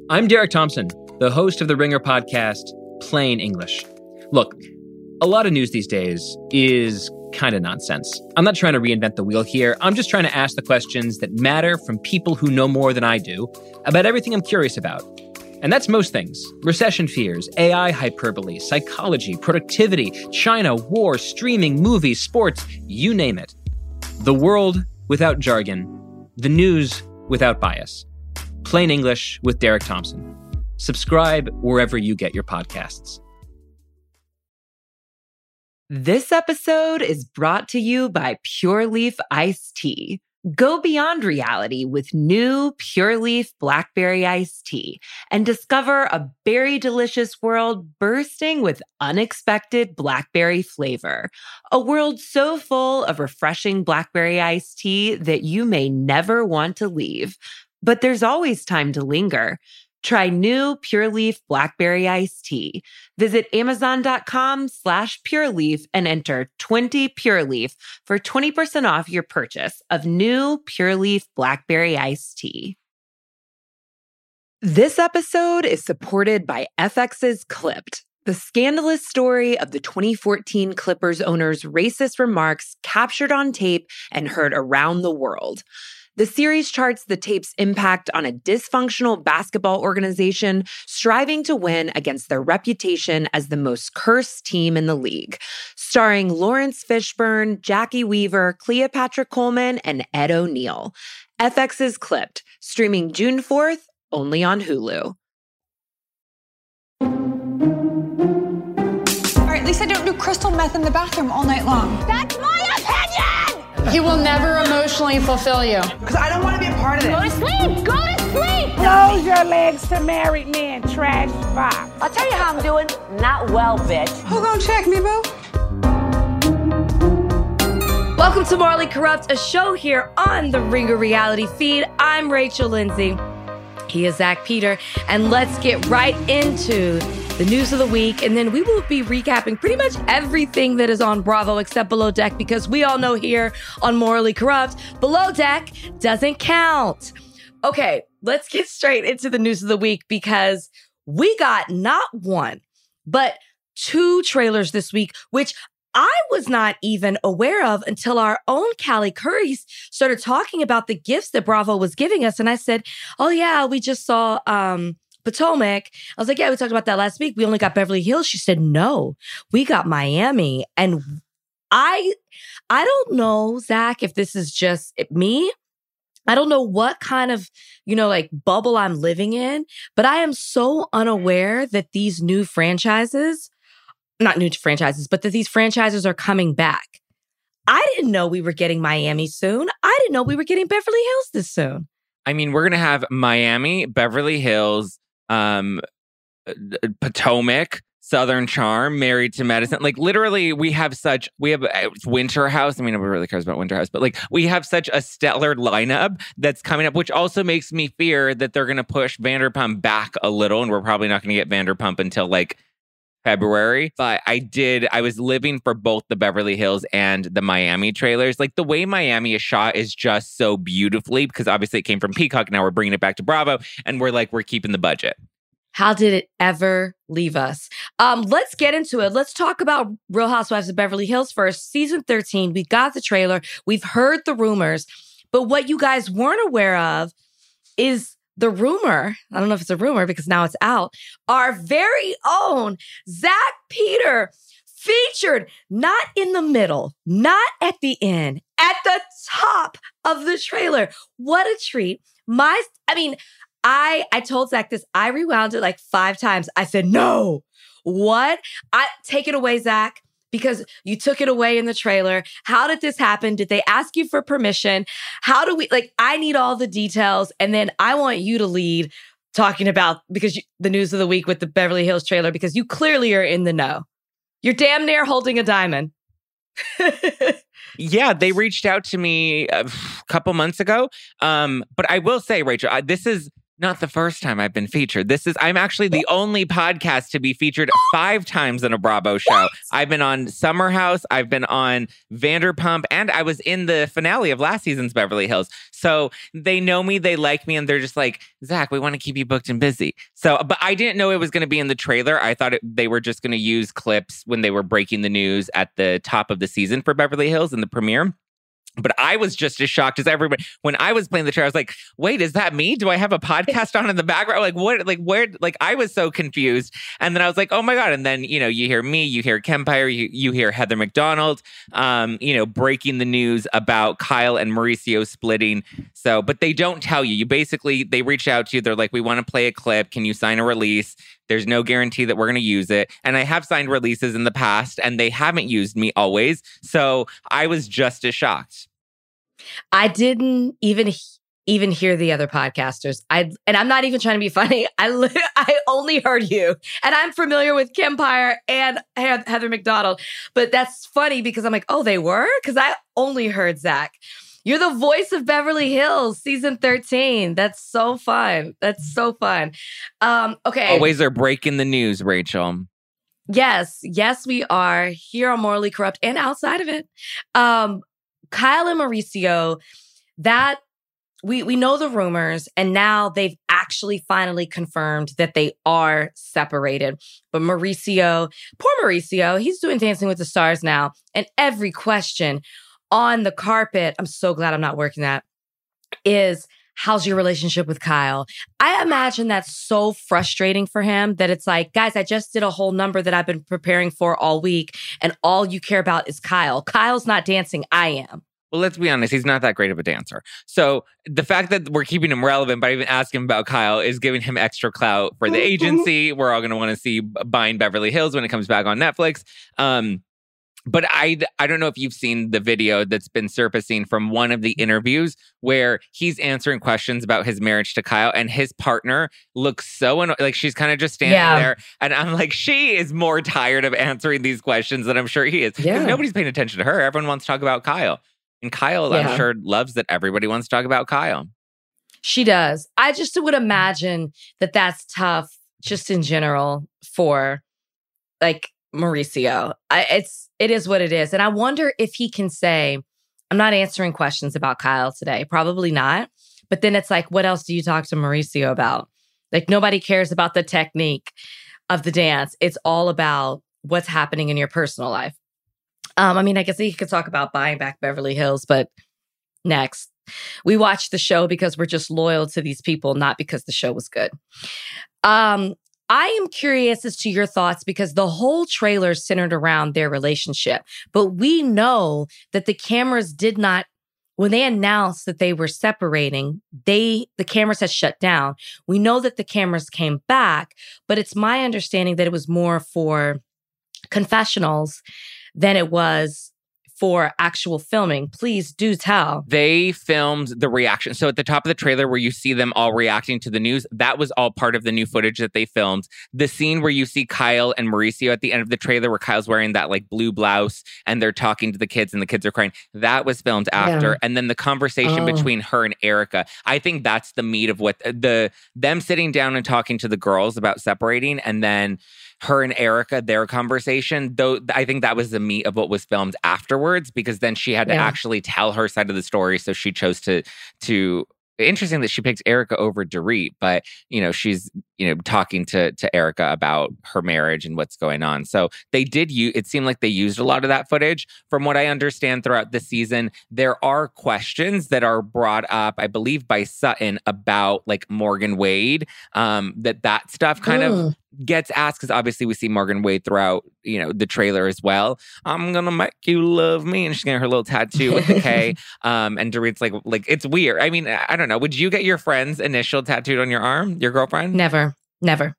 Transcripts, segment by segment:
I'm Derek Thompson, the host of the Ringer podcast, Plain English. Look, a lot of news these days is kind of nonsense. I'm not trying to reinvent the wheel here. I'm just trying to ask the questions that matter from people who know more than I do about everything I'm curious about. And that's most things. Recession fears, AI hyperbole, psychology, productivity, China, war, streaming, movies, sports, you name it. The world without jargon. The news without bias. Plain English with Derek Thompson. Subscribe wherever you get your podcasts. This episode is brought to you by Pure Leaf Iced Tea. Go beyond reality with new Pure Leaf Blackberry Iced Tea and discover a berry delicious world bursting with unexpected blackberry flavor. A world so full of refreshing blackberry iced tea that you may never want to leave. But there's always time to linger. Try new Pure Leaf Blackberry Iced Tea. Visit Amazon.com/PureLeaf and enter 20 Pure Leaf for 20% off your purchase of new Pure Leaf Blackberry Iced Tea. This episode is supported by FX's Clipped, the scandalous story of the 2014 Clippers owner's racist remarks captured on tape and heard around the world. The series charts the tape's impact on a dysfunctional basketball organization striving to win against their reputation as the most cursed team in the league. Starring Lawrence Fishburne, Jackie Weaver, Cleopatra Coleman, and Ed O'Neill. FX's Clipped, streaming June 4th, only on Hulu. All right, at least I don't do crystal meth in the bathroom all night long. That's my opinion! He will never emotionally fulfill you. Because I don't want to be a part of it. Go to sleep! Go to sleep! Close your legs to married men, trash box. I'll tell you how I'm doing. Not well, bitch. Who gonna check me, boo? Welcome to Morally Corrupt, a show here on the Ringer Reality feed. I'm Rachel Lindsay. He is Zach Peter. And let's get right into the news of the week. And then we will be recapping pretty much everything that is on Bravo except Below Deck, because we all know here on Morally Corrupt, Below Deck doesn't count. Okay, let's get straight into the news of the week, because we got not one, but two trailers this week, which I was not even aware of until our own Callie Curry started talking about the gifts that Bravo was giving us. And I said, oh yeah, we just saw Potomac. I was like, yeah, we talked about that last week. We only got Beverly Hills. She said, no, we got Miami. And I don't know, Zach, if this is just me. I don't know what kind of, bubble I'm living in, but I am so unaware that these new franchises, not new franchises, but that these franchises are coming back. I didn't know we were getting Miami soon. I didn't know we were getting Beverly Hills this soon. I mean, we're going to have Miami, Beverly Hills, Potomac, Southern Charm, Married to Medicine. Like, literally, we have Winter House. I mean, nobody really cares about Winter House, but we have such a stellar lineup that's coming up, which also makes me fear that they're going to push Vanderpump back a little, and we're probably not going to get Vanderpump until February. But I was living for both the Beverly Hills and the Miami trailers. Like, the way Miami is shot is just so beautifully, because obviously it came from Peacock. Now we're bringing it back to Bravo, and we're keeping the budget. How did it ever leave us? Let's get into it. Let's talk about Real Housewives of Beverly Hills first. Season 13, we got the trailer. We've heard the rumors. But what you guys weren't aware of is the rumor, I don't know if it's a rumor because now it's out, our very own Zach Peter featured not in the middle, not at the end, at the top of the trailer. What a treat. I told Zach this. I rewound it 5 times. I said, no. What? Take it away, Zach, because you took it away in the trailer. How did this happen? Did they ask you for permission? How do we, I need all the details. And then I want you to lead talking about, the news of the week with the Beverly Hills trailer, because you clearly are in the know. You're damn near holding a diamond. Yeah, they reached out to me a couple months ago. But I will say, Rachel, this is Not the first time I've been featured. I'm actually the only podcast to be featured 5 times in a Bravo show. What? I've been on Summer House, I've been on Vanderpump, and I was in the finale of last season's Beverly Hills. So they know me, they like me, and they're just like, Zach, we want to keep you booked and busy. So, but I didn't know it was going to be in the trailer. I thought they were just going to use clips when they were breaking the news at the top of the season for Beverly Hills in the premiere. But I was just as shocked as everybody. When I was playing the trailer, I was like, wait, is that me? Do I have a podcast on in the background? Like, what? Like, where? Like, I was so confused. And then I was like, oh my God. And then, you hear me, you hear Kempire, you hear Heather McDonald, breaking the news about Kyle and Mauricio splitting. So, but they don't tell you. They reach out to you. They're like, we want to play a clip. Can you sign a release? There's no guarantee that we're going to use it. And I have signed releases in the past and they haven't used me always. So I was just as shocked. I didn't even hear the other podcasters. And I'm not even trying to be funny. I only heard you. And I'm familiar with Kempire and Heather McDonald. But that's funny because I'm like, oh, they were? Because I only heard Zach. You're the voice of Beverly Hills, season 13. That's so fun. That's so fun. Okay. Always are breaking the news, Rachel. Yes, we are here on Morally Corrupt and outside of it. Kyle and Mauricio, that we know the rumors, and now they've actually finally confirmed that they are separated. But Mauricio, poor Mauricio, he's doing Dancing with the Stars now, and every question on the carpet, I'm so glad I'm not working that, is how's your relationship with Kyle? I imagine that's so frustrating for him that it's like, guys, I just did a whole number that I've been preparing for all week, and all you care about is Kyle. Kyle's not dancing, I am. Well, let's be honest, he's not that great of a dancer. So the fact that we're keeping him relevant by even asking him about Kyle is giving him extra clout for the agency. We're all going to want to see buying Beverly Hills when it comes back on Netflix. But I don't know if you've seen the video that's been surfacing from one of the interviews where he's answering questions about his marriage to Kyle, and his partner looks so like she's kind of just standing there. And I'm like, she is more tired of answering these questions than I'm sure he is. Because nobody's paying attention to her. Everyone wants to talk about Kyle. And Kyle, I'm sure, loves that everybody wants to talk about Kyle. She does. I just would imagine that that's tough just in general for like Mauricio. It is what it is. And I wonder if he can say, I'm not answering questions about Kyle today. Probably not. But then it's like, what else do you talk to Mauricio about? Like, nobody cares about the technique of the dance. It's all about what's happening in your personal life. I mean, I guess he could talk about buying back Beverly Hills, but next. We watch the show because we're just loyal to these people, not because the show was good. I am curious as to your thoughts because the whole trailer centered around their relationship. But we know that the cameras did not, when they announced that they were separating, the cameras had shut down. We know that the cameras came back, but it's my understanding that it was more for confessionals than it was for actual filming. Please do tell. They filmed the reaction. So at the top of the trailer where you see them all reacting to the news, that was all part of the new footage that they filmed. The scene where you see Kyle and Mauricio at the end of the trailer where Kyle's wearing that like blue blouse and they're talking to the kids and the kids are crying, that was filmed after. Yeah. And then the conversation between her and Erica, I think that's the meat of what them sitting down and talking to the girls about separating, and then her and Erica, their conversation, though, I think that was the meat of what was filmed afterwards, because then she had to actually tell her side of the story. So she chose to interesting that she picked Erica over Dorit, but, she's, talking to Erica about her marriage and what's going on. So they did it seemed like they used a lot of that footage. From what I understand throughout the season, there are questions that are brought up, I believe, by Sutton about like Morgan Wade, that stuff kind of gets asked, because obviously we see Morgan Wade throughout, the trailer as well. I'm gonna make you love me, and she's getting her little tattoo with the K. And Dorit's like it's weird. I mean, I don't know. Would you get your friend's initial tattooed on your arm? Your girlfriend? Never. Not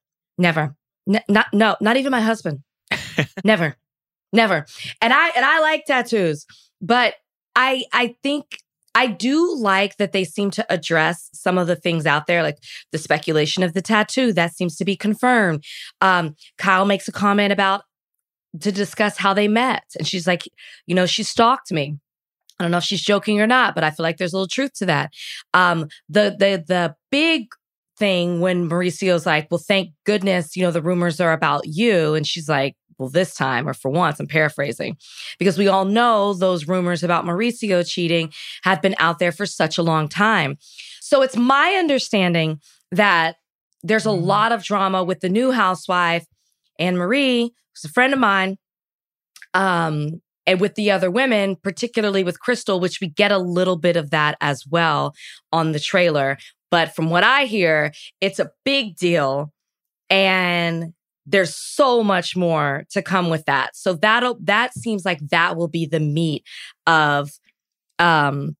even my husband. Never. And I like tattoos, but I think I do like that they seem to address some of the things out there, like the speculation of the tattoo. That seems to be confirmed. Kyle makes a comment to discuss how they met. And she's like, she stalked me. I don't know if she's joking or not, but I feel like there's a little truth to that. The big thing when Mauricio's like, well, thank goodness, the rumors are about you. And she's like, well, this time, or for once, I'm paraphrasing, because we all know those rumors about Mauricio cheating have been out there for such a long time. So it's my understanding that there's a lot of drama with the new housewife, Anne Marie, who's a friend of mine, and with the other women, particularly with Crystal, which we get a little bit of that as well on the trailer. But from what I hear, it's a big deal. And there's so much more to come with that. So that seems like that will be the meat of the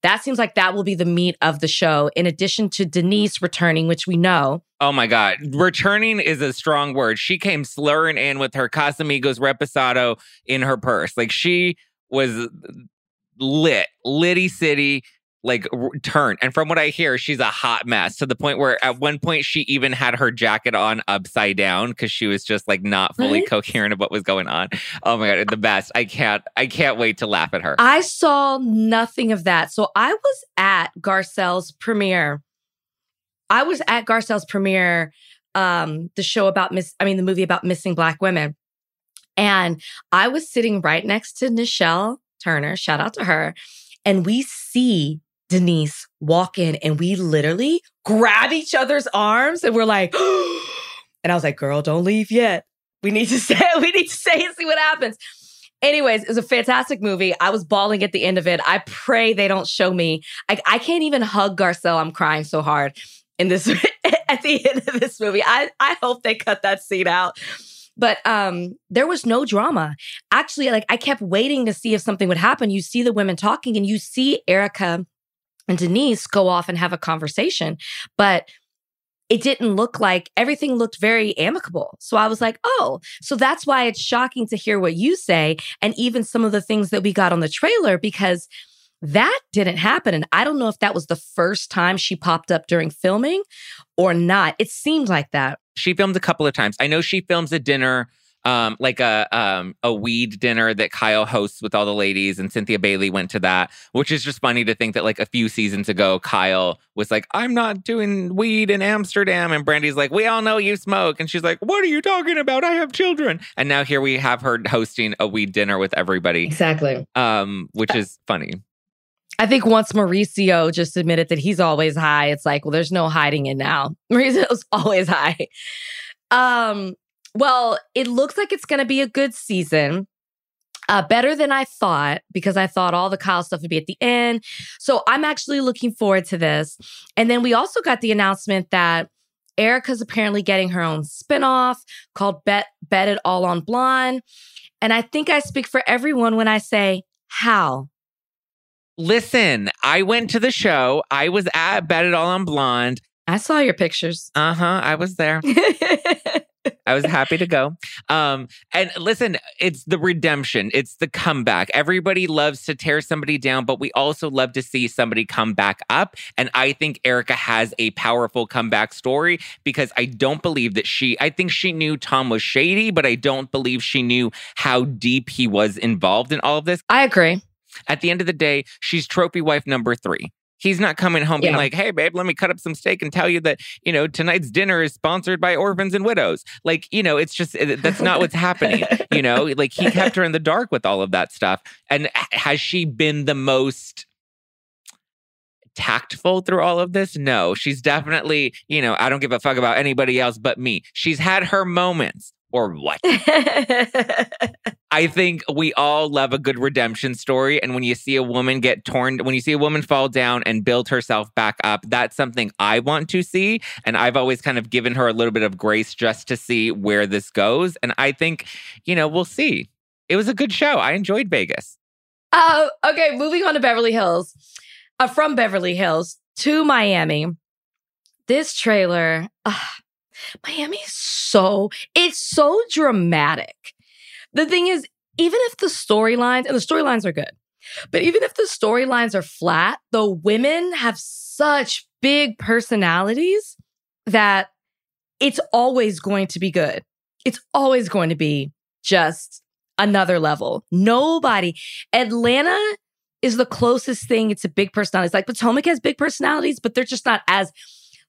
show, in addition to Denise returning, which we know. Oh my God. Returning is a strong word. She came slurring in with her Casamigos Reposado in her purse. Like, she was Litty City, turned. And from what I hear, she's a hot mess, to the point where at one point she even had her jacket on upside down because she was just not fully coherent of what was going on. Oh my God, the best. I can't wait to laugh at her. I saw nothing of that. So I was at Garcelle's premiere. The show about the movie about missing Black women. And I was sitting right next to Nichelle Turner, shout out to her. And we see Denise walk in, and we literally grab each other's arms, and we're like, and I was like, girl, don't leave yet. We need to stay and see what happens. Anyways, it was a fantastic movie. I was bawling at the end of it. I pray they don't show me. I can't even hug Garcelle. I'm crying so hard in this at the end of this movie. I hope they cut that scene out. But there was no drama. Actually, I kept waiting to see if something would happen. You see the women talking, and you see Erica and Denise go off and have a conversation. But it didn't look like, everything looked very amicable. So I was like, oh, so that's why it's shocking to hear what you say. And even some of the things that we got on the trailer, because that didn't happen. And I don't know if that was the first time she popped up during filming or not. It seemed like that. She filmed a couple of times. I know she films a dinner, a weed dinner that Kyle hosts with all the ladies, and Cynthia Bailey went to that, which is just funny to think that a few seasons ago, Kyle was like, I'm not doing weed in Amsterdam. And Brandy's like, we all know you smoke. And she's like, what are you talking about? I have children. And now here we have her hosting a weed dinner with everybody. Exactly. Which is funny. I think once Mauricio just admitted that he's always high, it's like, well, there's no hiding it now. Mauricio's always high. Well, it looks like it's going to be a good season. Better than I thought, because I thought all the Kyle stuff would be at the end. So I'm actually looking forward to this. And then we also got the announcement that Erica's apparently getting her own spinoff called Bet It All on Blonde. And I think I speak for everyone when I say, how? Listen, I went to the show. I was at Bet It All on Blonde. I saw your pictures. I was there. I was happy to go. And listen, it's the redemption. It's the comeback. Everybody loves to tear somebody down, but we also love to see somebody come back up. And I think Erica has a powerful comeback story, because I don't believe that I think she knew Tom was shady, but I don't believe she knew how deep he was involved in all of this. I agree. At the end of the day, she's trophy wife number 3. He's not coming home being like, hey, babe, let me cut up some steak and tell you that, tonight's dinner is sponsored by Orphans and Widows. It's just, that's not what's happening. He kept her in the dark with all of that stuff. And has she been the most tactful through all of this? No, she's definitely, I don't give a fuck about anybody else but me. She's had her moments. Or what? I think we all love a good redemption story. And when you see a woman when you see a woman fall down and build herself back up, that's something I want to see. And I've always kind of given her a little bit of grace just to see where this goes. And I think, we'll see. It was a good show. I enjoyed Vegas. Okay, moving on to Beverly Hills. From Beverly Hills to Miami. This trailer... Miami is it's so dramatic. The thing is, even if the storylines are good, but even if the storylines are flat, the women have such big personalities that it's always going to be good. It's always going to be just another level. Atlanta is the closest thing. It's a big personality. It's like Potomac has big personalities, but they're just not as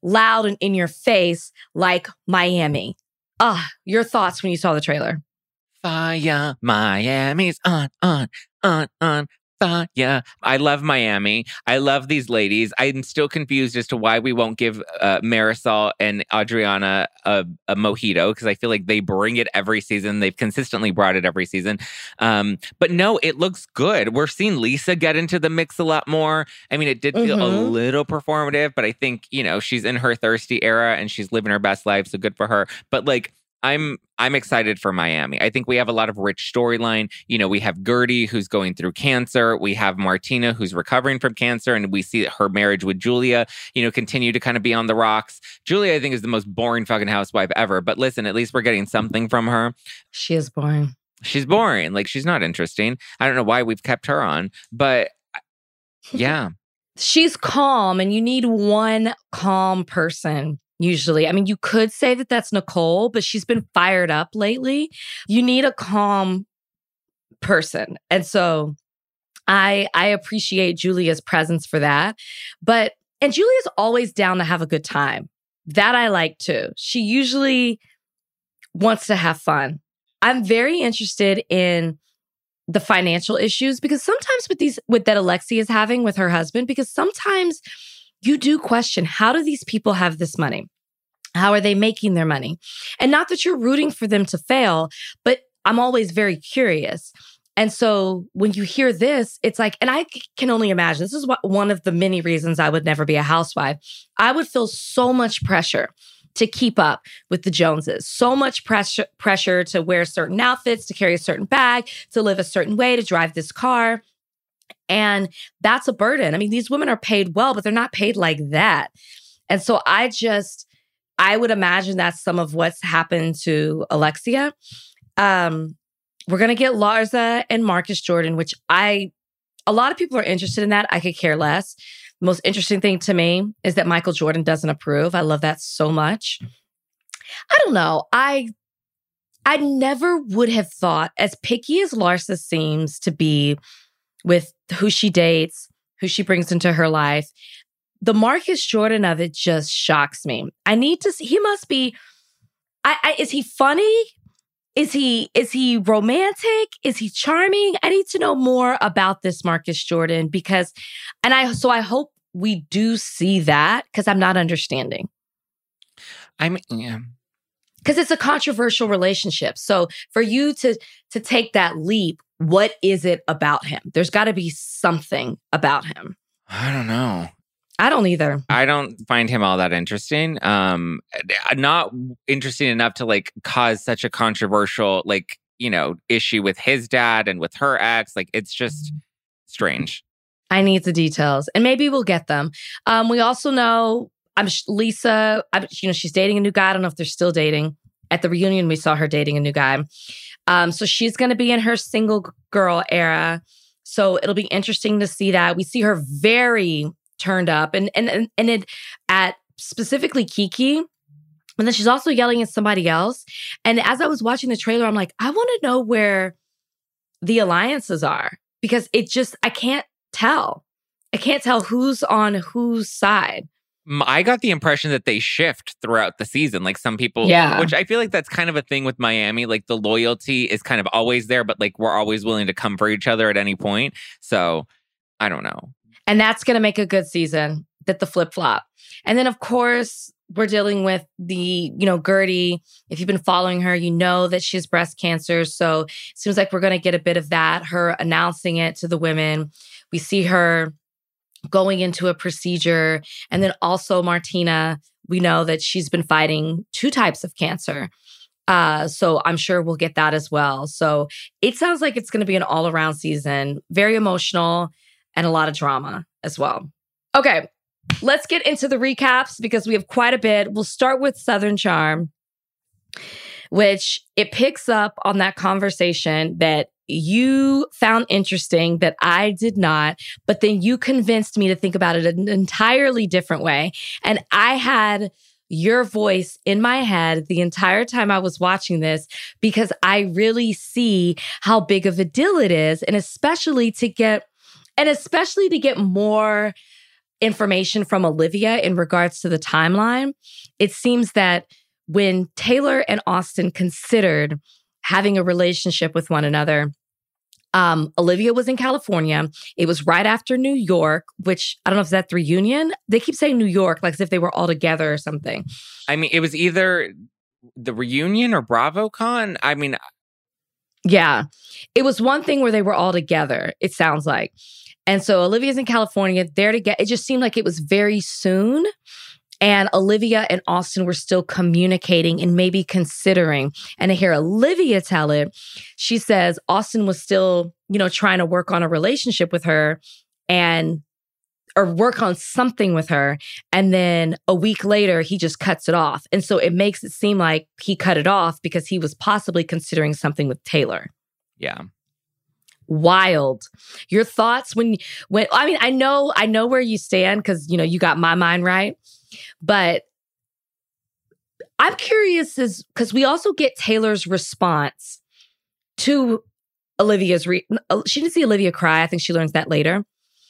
loud and in your face like Miami. Your thoughts when you saw the trailer? Fire, Miami's on, fire. I love Miami. I love these ladies. I'm still confused as to why we won't give Marisol and Adriana a mojito, because I feel like they bring it every season. They've consistently brought it every season. But no, it looks good. We're seeing Lisa get into the mix a lot more. I mean, it did feel a little performative, but I think, she's in her thirsty era and she's living her best life, so good for her. But like, I'm excited for Miami. I think we have a lot of rich storyline. We have Gertie, who's going through cancer. We have Martina, who's recovering from cancer. And we see her marriage with Julia, continue to kind of be on the rocks. Julia, I think, is the most boring fucking housewife ever. But listen, at least we're getting something from her. She is boring. She's boring. Like, she's not interesting. I don't know why we've kept her on. But yeah. She's calm, and you need one calm person. Usually. I mean, you could say that that's Nicole, but she's been fired up lately. You need a calm person. And so I appreciate Julia's presence for that. And Julia's always down to have a good time. That I like too. She usually wants to have fun. I'm very interested in the financial issues, because sometimes with that Alexia is having with her husband, because sometimes you do question, how do these people have this money? How are they making their money? And not that you're rooting for them to fail, but I'm always very curious. And so when you hear this, it's like, and I can only imagine, this is one of the many reasons I would never be a housewife. I would feel so much pressure to keep up with the Joneses, so much pressure to wear certain outfits, to carry a certain bag, to live a certain way, to drive this car. And that's a burden. I mean, these women are paid well, but they're not paid like that. And so I would imagine that's some of what's happened to Alexia. We're going to get Larsa and Marcus Jordan, which a lot of people are interested in that. I could care less. The most interesting thing to me is that Michael Jordan doesn't approve. I love that so much. I don't know. I never would have thought, as picky as Larsa seems to be with who she dates, who she brings into her life, the Marcus Jordan of it just shocks me. I need to see, he must be, is he funny? Is he romantic? Is he charming? I need to know more about this Marcus Jordan, because, I hope we do see that, because I'm not understanding. Yeah. Because it's a controversial relationship. So for you to take that leap, what is it about him? There's got to be something about him. I don't know. I don't either. I don't find him all that interesting. Not interesting enough to like cause such a controversial issue with his dad and with her ex. Like, it's just strange. I need the details, and maybe we'll get them. We also know Lisa. She's dating a new guy. I don't know if they're still dating. At the reunion, we saw her dating a new guy. So she's going to be in her single girl era. So it'll be interesting to see that. We see her very turned up and it at specifically Kiki. And then she's also yelling at somebody else. And as I was watching the trailer, I'm like, I want to know where the alliances are, because I can't tell. I can't tell who's on whose side. I got the impression that they shift throughout the season. Like, some people, which I feel like that's kind of a thing with Miami. Like, the loyalty is kind of always there, but like, we're always willing to come for each other at any point. So I don't know. And that's going to make a good season, that the flip-flop. And then, of course, we're dealing with the, Gertie. If you've been following her, you know that she has breast cancer. So it seems like we're going to get a bit of that, her announcing it to the women. We see her going into a procedure. And then also Martina, we know that she's been fighting 2 types of cancer. So I'm sure we'll get that as well. So it sounds like it's going to be an all-around season, very emotional, and a lot of drama as well. Okay, let's get into the recaps, because we have quite a bit. We'll start with Southern Charm, which it picks up on that conversation that you found interesting that I did not, but then you convinced me to think about it an entirely different way. And I had your voice in my head the entire time I was watching this, because I really see how big of a deal it is, and especially to get more information from Olivia in regards to the timeline. It seems that when Taylor and Austin considered having a relationship with one another, Olivia was in California. It was right after New York, which I don't know if that's the reunion. They keep saying New York, like as if they were all together or something. I mean, it was either the reunion or BravoCon. I mean, yeah, it was one thing where they were all together, it sounds like. And so Olivia's in California. They're together. It just seemed like it was very soon. And Olivia and Austin were still communicating and maybe considering. And to hear Olivia tell it, she says Austin was still, trying to work on a relationship with her or work on something with her. And then a week later, he just cuts it off. And so it makes it seem like he cut it off because he was possibly considering something with Taylor. Yeah. Wild. Your thoughts when I mean, I know where you stand because, you got my mind right. But I'm curious because we also get Taylor's response to Olivia's she didn't see Olivia cry. I think she learns that later.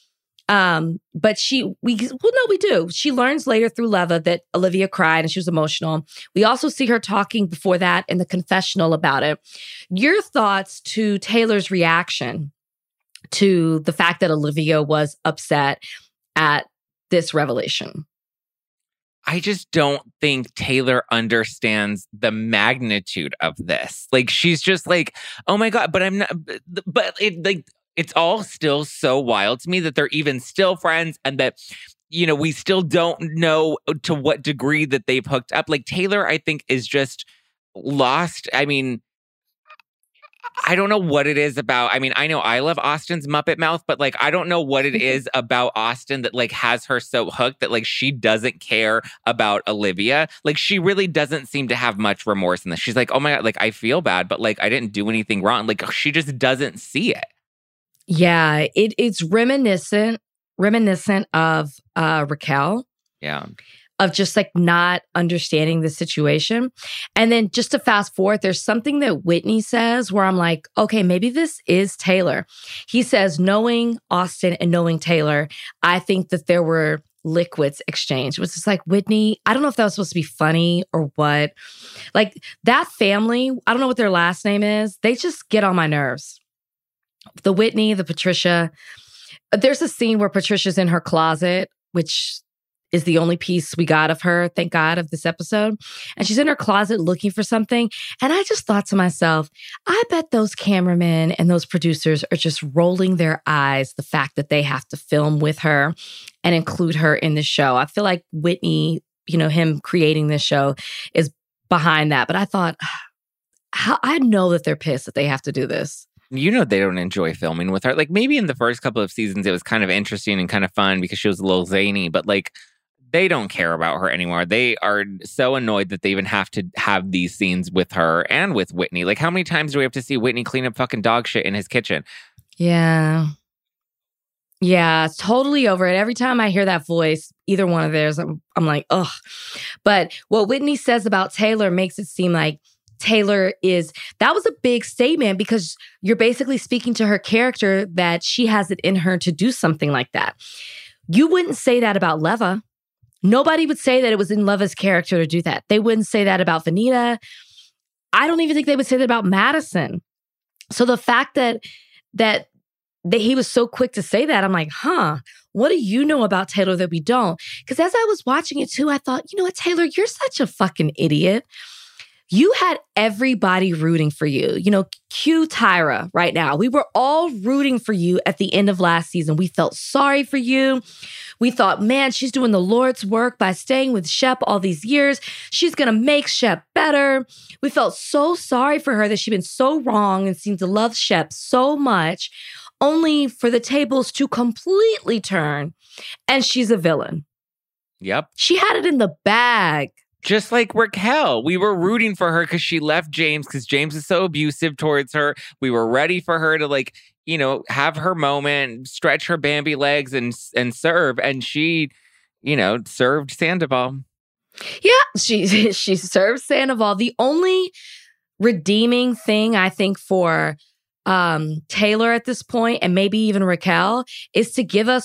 But we do. She learns later through Leva that Olivia cried and she was emotional. We also see her talking before that in the confessional about it. Your thoughts to Taylor's reaction to the fact that Olivia was upset at this revelation? I just don't think Taylor understands the magnitude of this. Like, she's just like, oh my God, but I'm not, but it's all still so wild to me that they're even still friends and that, we still don't know to what degree that they've hooked up. Like, Taylor, I think, is just lost. I mean, I don't know what it is about. I mean, I know I love Austin's Muppet mouth, but I don't know what it is about Austin that has her so hooked that she doesn't care about Olivia. She really doesn't seem to have much remorse in this. She's like, oh my God, I feel bad, but I didn't do anything wrong. She just doesn't see it. Yeah, it's reminiscent of Raquel. Yeah. Of just not understanding the situation. And then just to fast forward, there's something that Whitney says where I'm like, okay, maybe this is Taylor. He says, knowing Austin and knowing Taylor, I think that there were liquids exchanged. It was just Whitney, I don't know if that was supposed to be funny or what. That family, I don't know what their last name is. They just get on my nerves. The Whitney, the Patricia. There's a scene where Patricia's in her closet, which is the only piece we got of her, thank God, of this episode. And she's in her closet looking for something. And I just thought to myself, I bet those cameramen and those producers are just rolling their eyes the fact that they have to film with her and include her in the show. I feel like Whitney, him creating this show is behind that. But I thought, I know that they're pissed that they have to do this. They don't enjoy filming with her. Maybe in the first couple of seasons, it was kind of interesting and kind of fun because she was a little zany, but they don't care about her anymore. They are so annoyed that they even have to have these scenes with her and with Whitney. How many times do we have to see Whitney clean up fucking dog shit in his kitchen? Yeah. Yeah, totally over it. Every time I hear that voice, either one of theirs, I'm like, ugh. But what Whitney says about Taylor makes it seem like Taylor that was a big statement because you're basically speaking to her character that she has it in her to do something like that. You wouldn't say that about Leva. Nobody would say that it was in Leva's character to do that. They wouldn't say that about Vanita. I don't even think they would say that about Madison. So the fact that he was so quick to say that, I'm like, what do you know about Taylor that we don't? Because as I was watching it too, I thought, you know what, Taylor, you're such a fucking idiot. You had everybody rooting for you. Cue Tyra right now. We were all rooting for you at the end of last season. We felt sorry for you. We thought, man, she's doing the Lord's work by staying with Shep all these years. She's going to make Shep better. We felt so sorry for her that she'd been so wrong and seemed to love Shep so much, only for the tables to completely turn and she's a villain. Yep. She had it in the bag. Just like Raquel, we were rooting for her because she left James because James is so abusive towards her. We were ready for her to have her moment, stretch her Bambi legs and serve. And she, served Sandoval. Yeah, she served Sandoval. The only redeeming thing I think for Taylor at this point, and maybe even Raquel, is to give us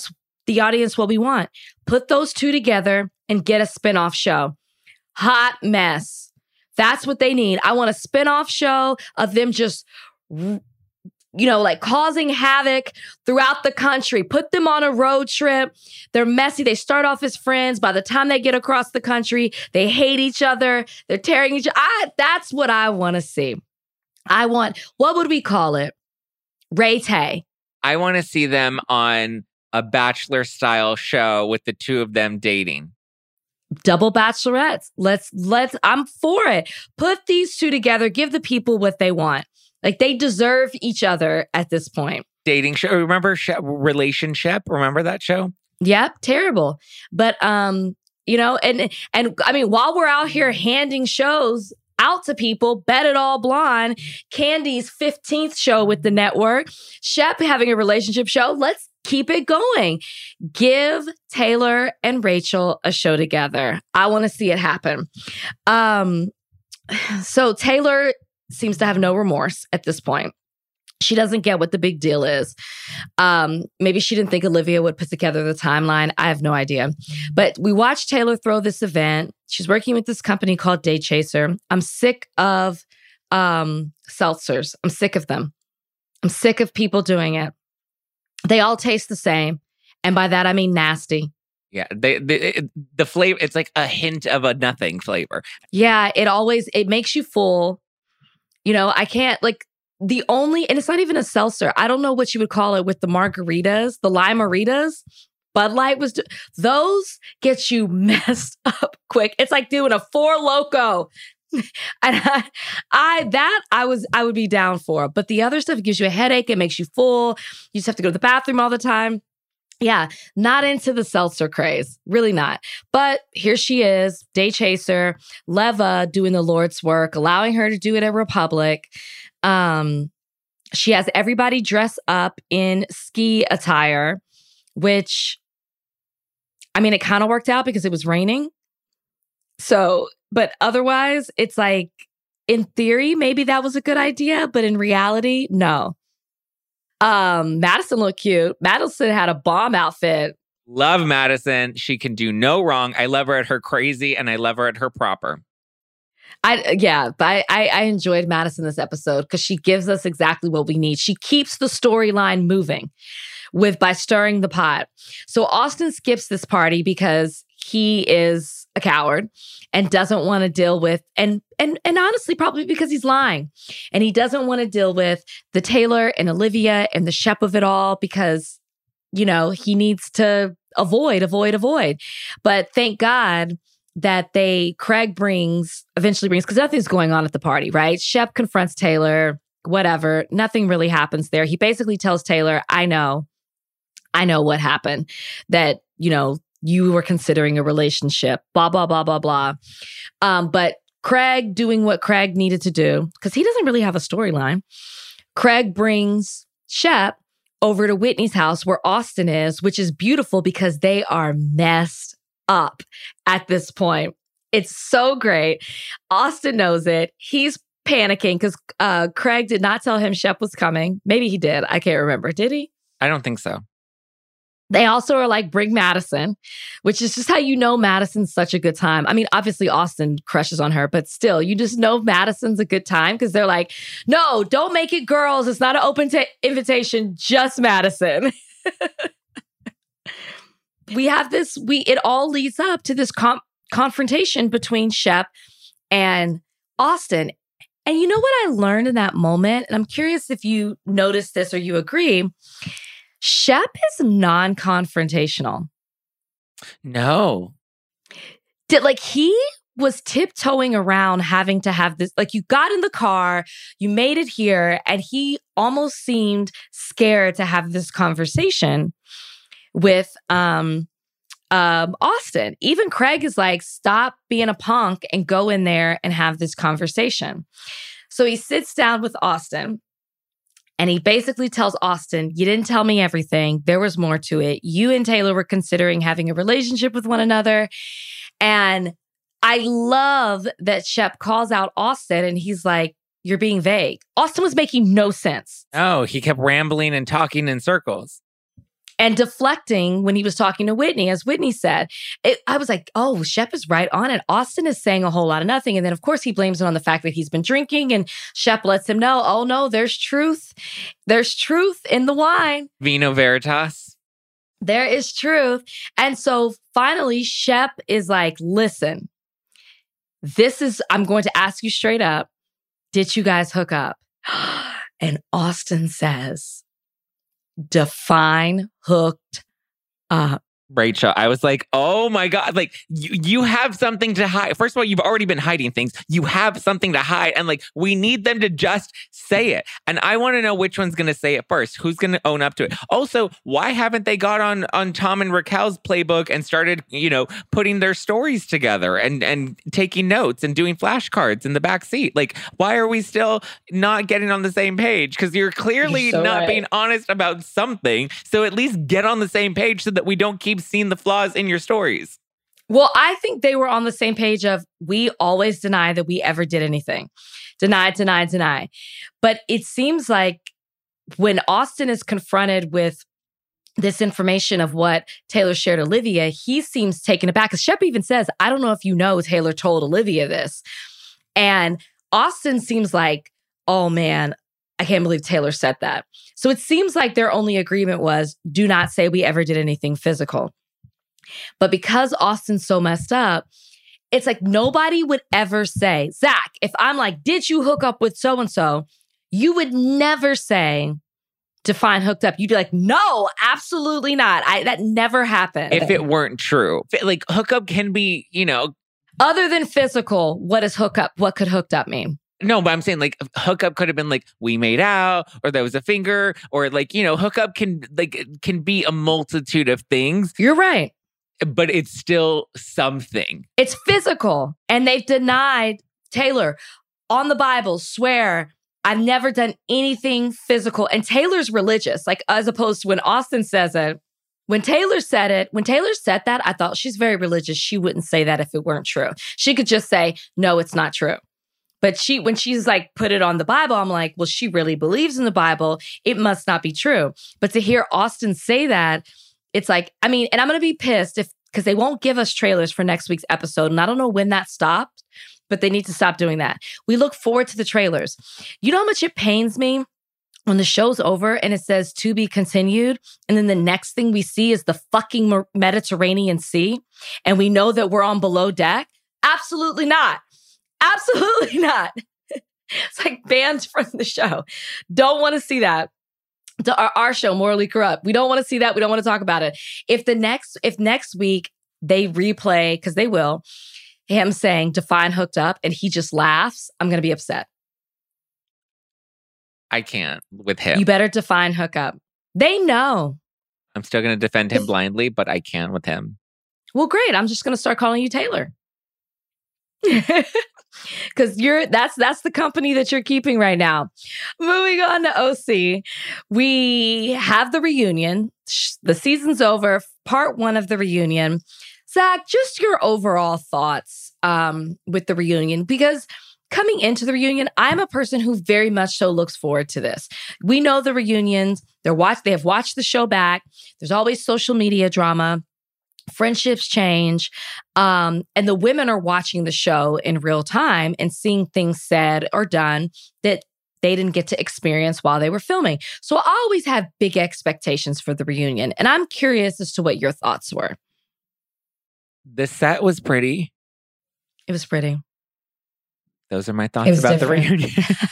the audience what we want. Put those two together and get a spinoff show. Hot mess. That's what they need. I want a spinoff show of them just, like causing havoc throughout the country. Put them on a road trip. They're messy. They start off as friends. By the time they get across the country, they hate each other. They're tearing each other. That's what I want to see. What would we call it? Ray-Tay. I want to see them on a Bachelor style show with the two of them dating. Double bachelorettes. I'm for it. Put these two together. Give the people what they want. Like, they deserve each other at this point. Dating show. Remember Relationship? Remember that show? Yep. Terrible. But, and I mean, while we're out here handing shows out to people, Bet It All Blonde, Candy's 15th show with the network, Shep having a relationship show. Let's keep it going. Give Taylor and Rachel a show together. I want to see it happen. So Taylor seems to have no remorse at this point. She doesn't get what the big deal is. Maybe she didn't think Olivia would put together the timeline. I have no idea. But we watched Taylor throw this event. She's working with this company called Day Chaser. I'm sick of seltzers. I'm sick of them. I'm sick of people doing it. They all taste the same. And by that, I mean nasty. Yeah, the flavor, it's like a hint of a nothing flavor. Yeah, it makes you full. I can't, and it's not even a seltzer. I don't know what you would call it with the margaritas, the lime-maritas. Bud Light those get you messed up quick. It's like doing a Four Loko. And I would be down for. But the other stuff gives you a headache. It makes you full. You just have to go to the bathroom all the time. Yeah, not into the seltzer craze. Really not. But here she is, Day Chaser, Leva doing the Lord's work, allowing her to do it at Republic. She has everybody dress up in ski attire, which, I mean, it kind of worked out because it was raining. So, but otherwise, it's like, in theory, maybe that was a good idea, but in reality, no. Madison looked cute. Madison had a bomb outfit. Love Madison. She can do no wrong. I love her at her crazy and I love her at her proper. I enjoyed Madison this episode because she gives us exactly what we need. She keeps the storyline moving by stirring the pot. So Austin skips this party because he is a coward and doesn't want to deal with, and honestly, probably because he's lying. And he doesn't want to deal with the Taylor and Olivia and the Shep of it all because, he needs to avoid. But thank God that Craig eventually brings, because nothing's going on at the party, right? Shep confronts Taylor, whatever. Nothing really happens there. He basically tells Taylor, I know what happened, that, you were considering a relationship, blah, blah, blah, blah, blah. But Craig doing what Craig needed to do, because he doesn't really have a storyline. Craig brings Shep over to Whitney's house where Austin is, which is beautiful because they are messed up at this point. It's so great. Austin knows it. He's panicking because Craig did not tell him Shep was coming. Maybe he did. I can't remember. Did he? I don't think so. They also are like, bring Madison, which is just how Madison's such a good time. I mean, obviously Austin crushes on her, but still, you just know Madison's a good time because they're like, no, don't make it girls. It's not an open invitation, just Madison. We have this, it all leads up to this confrontation between Shep and Austin. And you know what I learned in that moment? And I'm curious if you noticed this or you agree. Shep is non-confrontational. No. He was tiptoeing around having to have this, you got in the car, you made it here, and he almost seemed scared to have this conversation with Austin. Even Craig is like, stop being a punk and go in there and have this conversation. So he sits down with Austin. And he basically tells Austin, you didn't tell me everything. There was more to it. You and Taylor were considering having a relationship with one another. And I love that Shep calls out Austin and he's like, you're being vague. Austin was making no sense. Oh, he kept rambling and talking in circles. and deflecting when he was talking to Whitney. As Whitney said, I was like, oh, Shep is right on it. Austin is saying a whole lot of nothing. And then, of course, he blames it on the fact that he's been drinking, and Shep lets him know, oh, no, there's truth. There's truth in the wine. Vino Veritas. There is truth. And so finally, Shep is like, listen, I'm going to ask you straight up, did you guys hook up? And Austin says, define hooked up. Rachel, I was like, oh my God, like you have something to hide. First of all, you've already been hiding things. You have something to hide. And like, we need them to just say it. And I want to know which one's going to say it first. Who's going to own up to it? Also, why haven't they got on Tom and Raquel's playbook and started, putting their stories together and taking notes and doing flashcards in the back seat? Like, why are we still not getting on the same page? Because you're clearly not being honest about something. So at least get on the same page so that we don't keep seeing the flaws in your stories. Well, I think they were on the same page of, we always deny that we ever did anything. Deny. But it seems like when Austin is confronted with this information of what Taylor shared Olivia, he seems taken aback. Because Shep even says, I don't know if you know Taylor told Olivia this. And Austin seems like, oh man, I can't believe Taylor said that. So it seems like their only agreement was, do not say we ever did anything physical. But because Austin's so messed up, it's like nobody would ever say, Zach, if I'm like, did you hook up with so-and-so? You would never say, define hooked up. You'd be like, no, absolutely not. That never happened. If it weren't true. Like, hookup can be, Other than physical, what is hookup? What could hooked up mean? No, but I'm saying like hookup could have been like we made out, or there was a finger, or like, hookup can be a multitude of things. You're right. But it's still something. It's physical. And they've denied, Taylor, on the Bible, swear, I've never done anything physical. And Taylor's religious, like as opposed to when Austin says it. When Taylor said that, I thought she's very religious. She wouldn't say that if it weren't true. She could just say, no, it's not true. But when she's like, put it on the Bible, I'm like, well, she really believes in the Bible. It must not be true. But to hear Austin say that, it's like, and I'm going to be pissed because they won't give us trailers for next week's episode. And I don't know when that stopped, but they need to stop doing that. We look forward to the trailers. You know how much it pains me when the show's over and it says to be continued. And then the next thing we see is the fucking Mediterranean Sea. And we know that we're on below deck. Absolutely not. Absolutely not. It's like banned from the show. Don't want to see that. Our show, Morally Corrupt. We don't want to see that. We don't want to talk about it. If next week they replay, because they will, him saying define hooked up and he just laughs, I'm going to be upset. I can't with him. You better define hookup. They know. I'm still going to defend him blindly, but I can't with him. Well, great. I'm just going to start calling you Taylor. Because that's the company that you're keeping right now. Moving on to OC, we have the reunion. The season's over. Part 1 of the reunion. Zach, just your overall thoughts with the reunion, because coming into the reunion, I'm a person who very much so looks forward to this. We know the reunions. They have watched the show back. There's always social media drama. Friendships change. And the women are watching the show in real time and seeing things said or done that they didn't get to experience while they were filming. So I always have big expectations for the reunion. And I'm curious as to what your thoughts were. The set was pretty. It was pretty. Those are my thoughts about the reunion.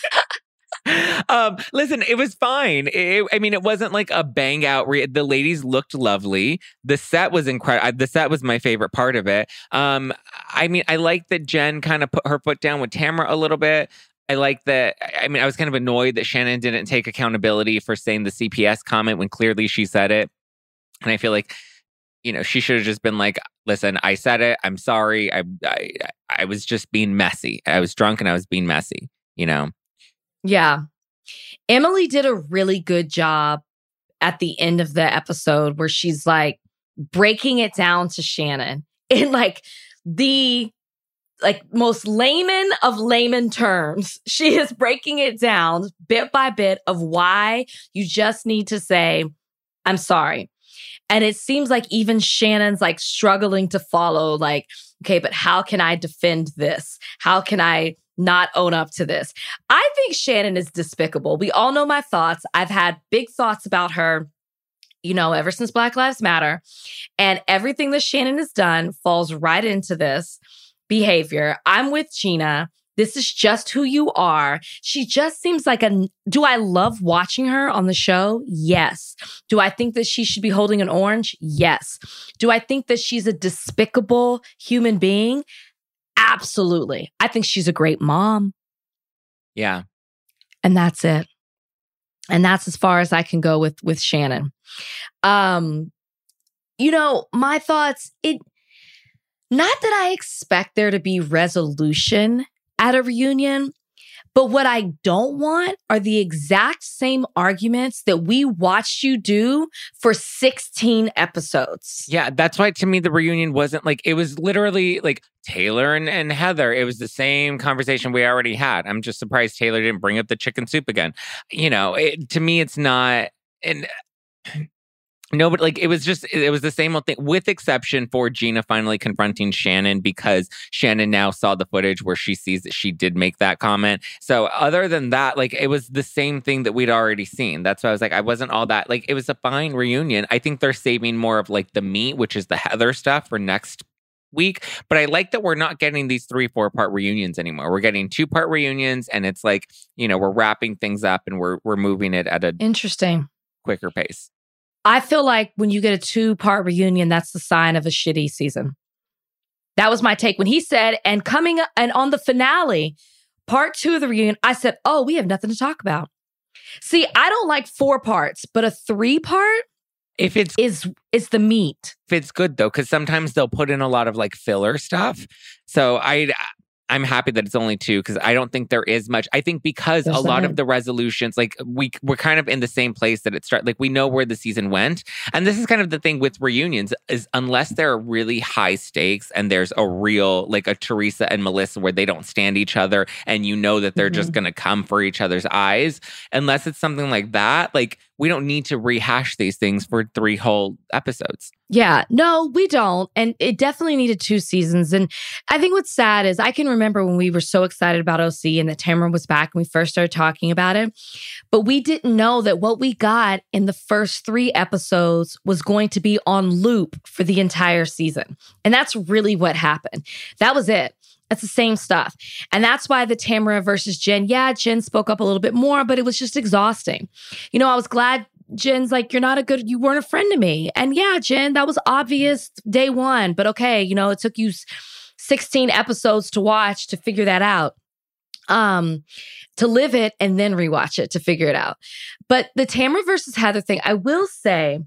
Listen, it was fine. It wasn't like a bang out. The ladies looked lovely. The set was incredible. The set was my favorite part of it. I like that Jen kind of put her foot down with Tamra a little bit. I like that. I was kind of annoyed that Shannon didn't take accountability for saying the CPS comment when clearly she said it. And I feel like, she should have just been like, listen, I said it. I'm sorry. I was just being messy. I was drunk and I was being messy, Yeah. Emily did a really good job at the end of the episode where she's like breaking it down to Shannon in like the most layman of layman terms. She is breaking it down bit by bit of why you just need to say, I'm sorry. And it seems like even Shannon's like struggling to follow, like, okay, but how can I defend this? How can I not own up to this? I think Shannon is despicable. We all know my thoughts. I've had big thoughts about her, ever since Black Lives Matter. And everything that Shannon has done falls right into this behavior. I'm with Gina. This is just who you are. She just seems like do I love watching her on the show? Yes. Do I think that she should be holding an orange? Yes. Do I think that she's a despicable human being? Absolutely. I think she's a great mom. Yeah. And that's it. And that's as far as I can go with Shannon. My thoughts, not that I expect there to be resolution at a reunion, but what I don't want are the exact same arguments that we watched you do for 16 episodes. Yeah, that's why to me the reunion wasn't like, it was literally like Taylor and Heather. It was the same conversation we already had. I'm just surprised Taylor didn't bring up the chicken soup again. To me it's not... No, but like it was the same old thing, with exception for Gina finally confronting Shannon, because Shannon now saw the footage where she sees that she did make that comment. So other than that, like it was the same thing that we'd already seen. That's why I was like, I wasn't all that, like it was a fine reunion. I think they're saving more of like the meat, which is the Heather stuff, for next week. But I like that we're not getting these 3-4 part reunions anymore. We're getting 2-part reunions, and it's like, we're wrapping things up and we're moving it at a interesting, quicker pace. I feel like when you get a 2-part reunion, that's the sign of a shitty season. That was my take. When he said, and on the finale, part 2 of the reunion, I said, oh, we have nothing to talk about. See, I don't like 4 parts, but a 3-part is the meat. If it's good though, because sometimes they'll put in a lot of like filler stuff. So I'm happy that it's only 2, because I don't think there is much. I think because there's a lot of the resolutions, like we're kind of in the same place that it started. Like we know where the season went. And this is kind of the thing with reunions, is unless there are really high stakes and there's a real, like a Teresa and Melissa where they don't stand each other and that they're just going to come for each other's eyes. Unless it's something like that, like we don't need to rehash these things for 3 whole episodes. Yeah, no, we don't. And it definitely needed 2 seasons. And I think what's sad is I can remember when we were so excited about OC and that Tamara was back and we first started talking about it. But we didn't know that what we got in the first 3 episodes was going to be on loop for the entire season. And that's really what happened. That was it. That's the same stuff. And that's why the Tamara versus Jen, Jen spoke up a little bit more, but it was just exhausting. I was glad Jen's like, you weren't a friend to me. And yeah, Jen, that was obvious day 1, but okay, it took you 16 episodes to watch to figure that out. To live it and then rewatch it to figure it out. But the Tamara versus Heather thing, I will say,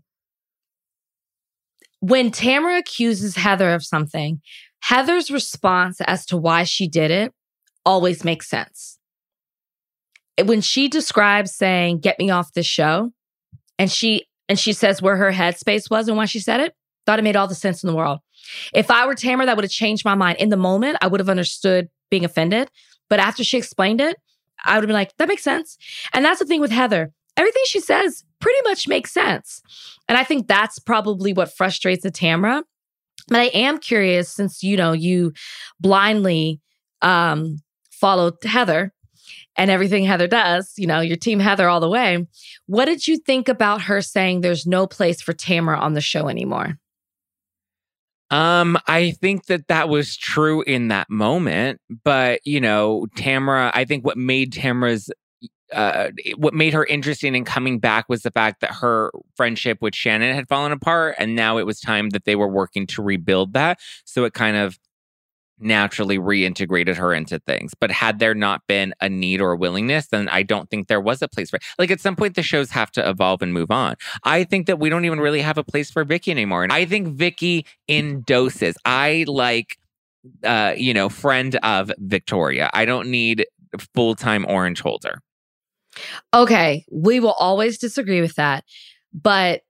when Tamara accuses Heather of something, Heather's response as to why she did it always makes sense. When she describes saying, "Get me off this show," and she says where her headspace was and why she said it, thought it made all the sense in the world. If I were Tamara, that would have changed my mind. In the moment, I would have understood being offended. But after she explained it, I would have been like, that makes sense. And that's the thing with Heather. Everything she says pretty much makes sense. And I think that's probably what frustrates the Tamara. But I am curious, since, you blindly followed Heather and everything Heather does, your team Heather all the way. What did you think about her saying there's no place for Tamara on the show anymore? I think that was true in that moment, but Tamara, I think what made her interesting in coming back was the fact that her friendship with Shannon had fallen apart, and now it was time that they were working to rebuild that. So it kind of naturally reintegrated her into things. But had there not been a need or a willingness, then I don't think there was a place for it. Like at some point, the shows have to evolve and move on. I think that we don't even really have a place for Vicky anymore. And I think Vicky in doses. I like, friend of Victoria. I don't need full-time orange holder. Okay, we will always disagree with that. But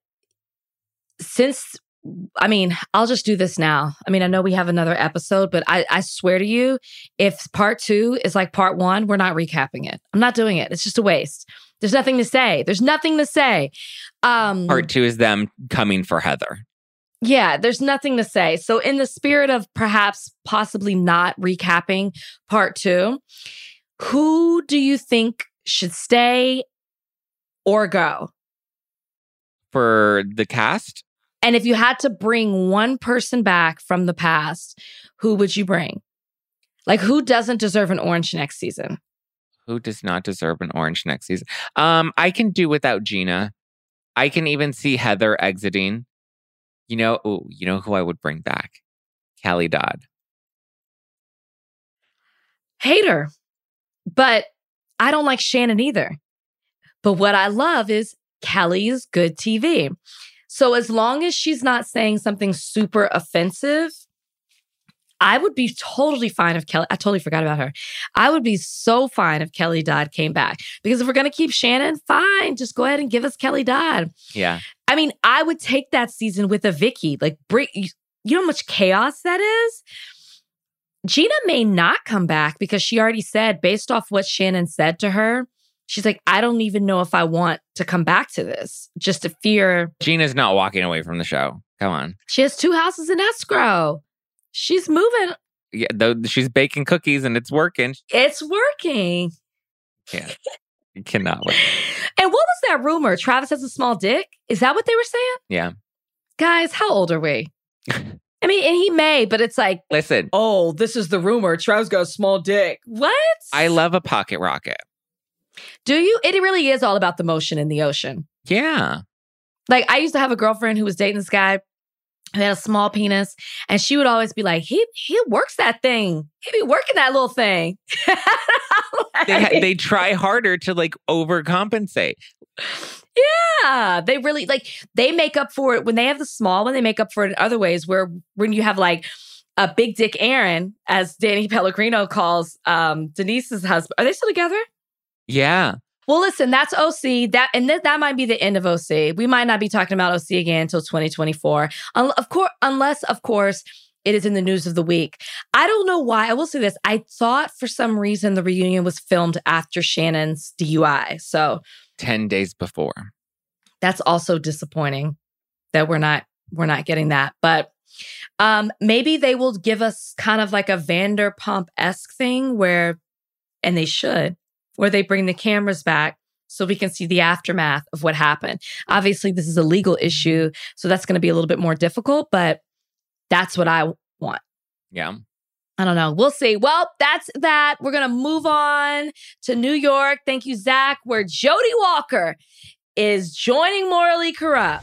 I'll just do this now. I know we have another episode, but I swear to you, if part 2 is like part 1, we're not recapping it. I'm not doing it. It's just a waste. There's nothing to say. There's nothing to say. Part 2 is them coming for Heather. Yeah, there's nothing to say. So in the spirit of perhaps possibly not recapping part 2, who do you think should stay or go? For the cast? And if you had to bring one person back from the past, who would you bring? Like, who doesn't deserve an orange next season? Who does not deserve an orange next season? I can do without Gina. I can even see Heather exiting. You know who I would bring back? Kelly Dodd. Hate her. But I don't like Shannon either. But what I love is Kelly's good TV. So as long as she's not saying something super offensive, I would be totally fine if Kelly, I totally forgot about her. I would be so fine if Kelly Dodd came back. Because if we're going to keep Shannon, fine, just go ahead and give us Kelly Dodd. Yeah. I mean, I would take that season with a Vicky. Like, you know how much chaos that is? Gina may not come back because she already said, based off what Shannon said to her, she's like, I don't even know if I want to come back to this. Just to fear. Gina's not walking away from the show. Come on. She has 2 houses in escrow. She's moving. Yeah, though she's baking cookies and it's working. It's working. Yeah. You cannot win. And what was that rumor? Travis has a small dick? Is that what they were saying? Yeah. Guys, how old are we? I mean, and he may, but it's like, listen. Oh, this is the rumor. Travis got a small dick. What? I love a pocket rocket. Do you? It really is all about the motion in the ocean. Yeah. Like, I used to have a girlfriend who was dating this guy who had a small penis, and she would always be like, he works that thing. He be working that little thing. They try harder to like overcompensate. Yeah, they really they make up for it when they have the small one. They make up for it in other ways. Where when you have like a big dick Aaron, as Danny Pellegrino calls Denise's husband. Are they still together? Yeah. Well, listen, that's OC. That might be the end of OC. We might not be talking about OC again until 2024. Unless, of course, it is in the news of the week. I don't know why. I will say this. I thought for some reason the reunion was filmed after Shannon's DUI. So 10 days before. That's also disappointing that we're not getting that. But maybe they will give us kind of like a Vanderpump-esque thing where they bring the cameras back so we can see the aftermath of what happened. Obviously, this is a legal issue, so that's going to be a little bit more difficult, but that's what I want. Yeah. I don't know. We'll see. Well, that's that. We're going to move on to New York. Thank you, Zach, where Jody Walker is joining Morally Corrupt.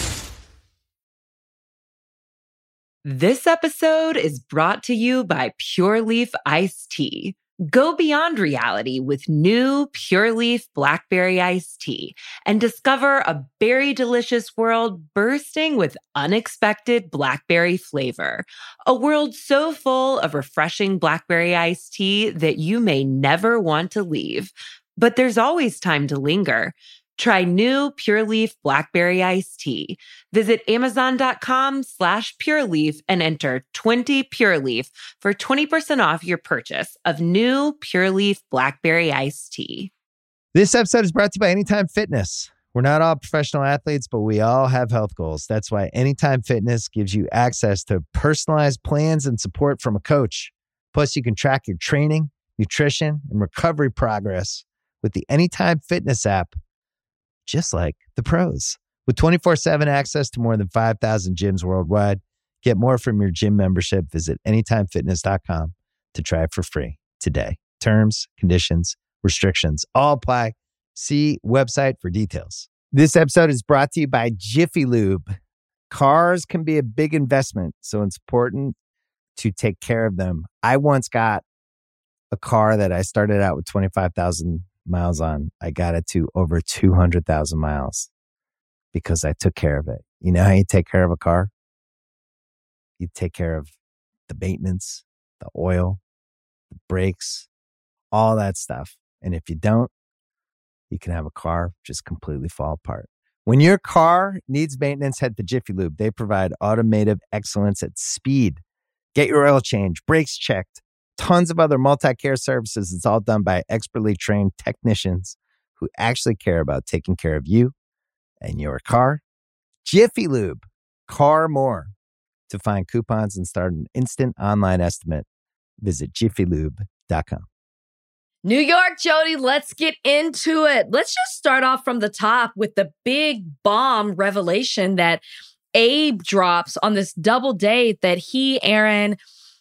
This episode is brought to you by Pure Leaf Iced Tea. Go beyond reality with new Pure Leaf Blackberry Iced Tea and discover a berry delicious world bursting with unexpected blackberry flavor. A world so full of refreshing blackberry iced tea that you may never want to leave. But there's always time to linger. Try new Pure Leaf Blackberry Iced Tea. Visit Amazon.com/PureLeaf and enter 20 Pure Leaf for 20% off your purchase of new Pure Leaf Blackberry Iced Tea. This episode is brought to you by Anytime Fitness. We're not all professional athletes, but we all have health goals. That's why Anytime Fitness gives you access to personalized plans and support from a coach. Plus, you can track your training, nutrition, and recovery progress with the Anytime Fitness app, just like the pros. With 24/7 access to more than 5,000 gyms worldwide, get more from your gym membership. Visit anytimefitness.com to try it for free today. Terms, conditions, restrictions all apply. See website for details. This episode is brought to you by Jiffy Lube. Cars can be a big investment, so it's important to take care of them. I once got a car that I started out with 25,000 miles on. I got it to over 200,000 miles because I took care of it. You know how you take care of a car? You take care of the maintenance, the oil, the brakes, all that stuff. And if you don't, you can have a car just completely fall apart. When your car needs maintenance, head to Jiffy Lube. They provide automotive excellence at speed. Get your oil change, brakes checked, tons of other multi-care services. It's all done by expertly trained technicians who actually care about taking care of you and your car. Jiffy Lube, car more. To find coupons and start an instant online estimate, visit jiffylube.com. New York, Jody, let's get into it. Let's just start off from the top with the big bomb revelation that Abe drops on this double date that he, Aaron,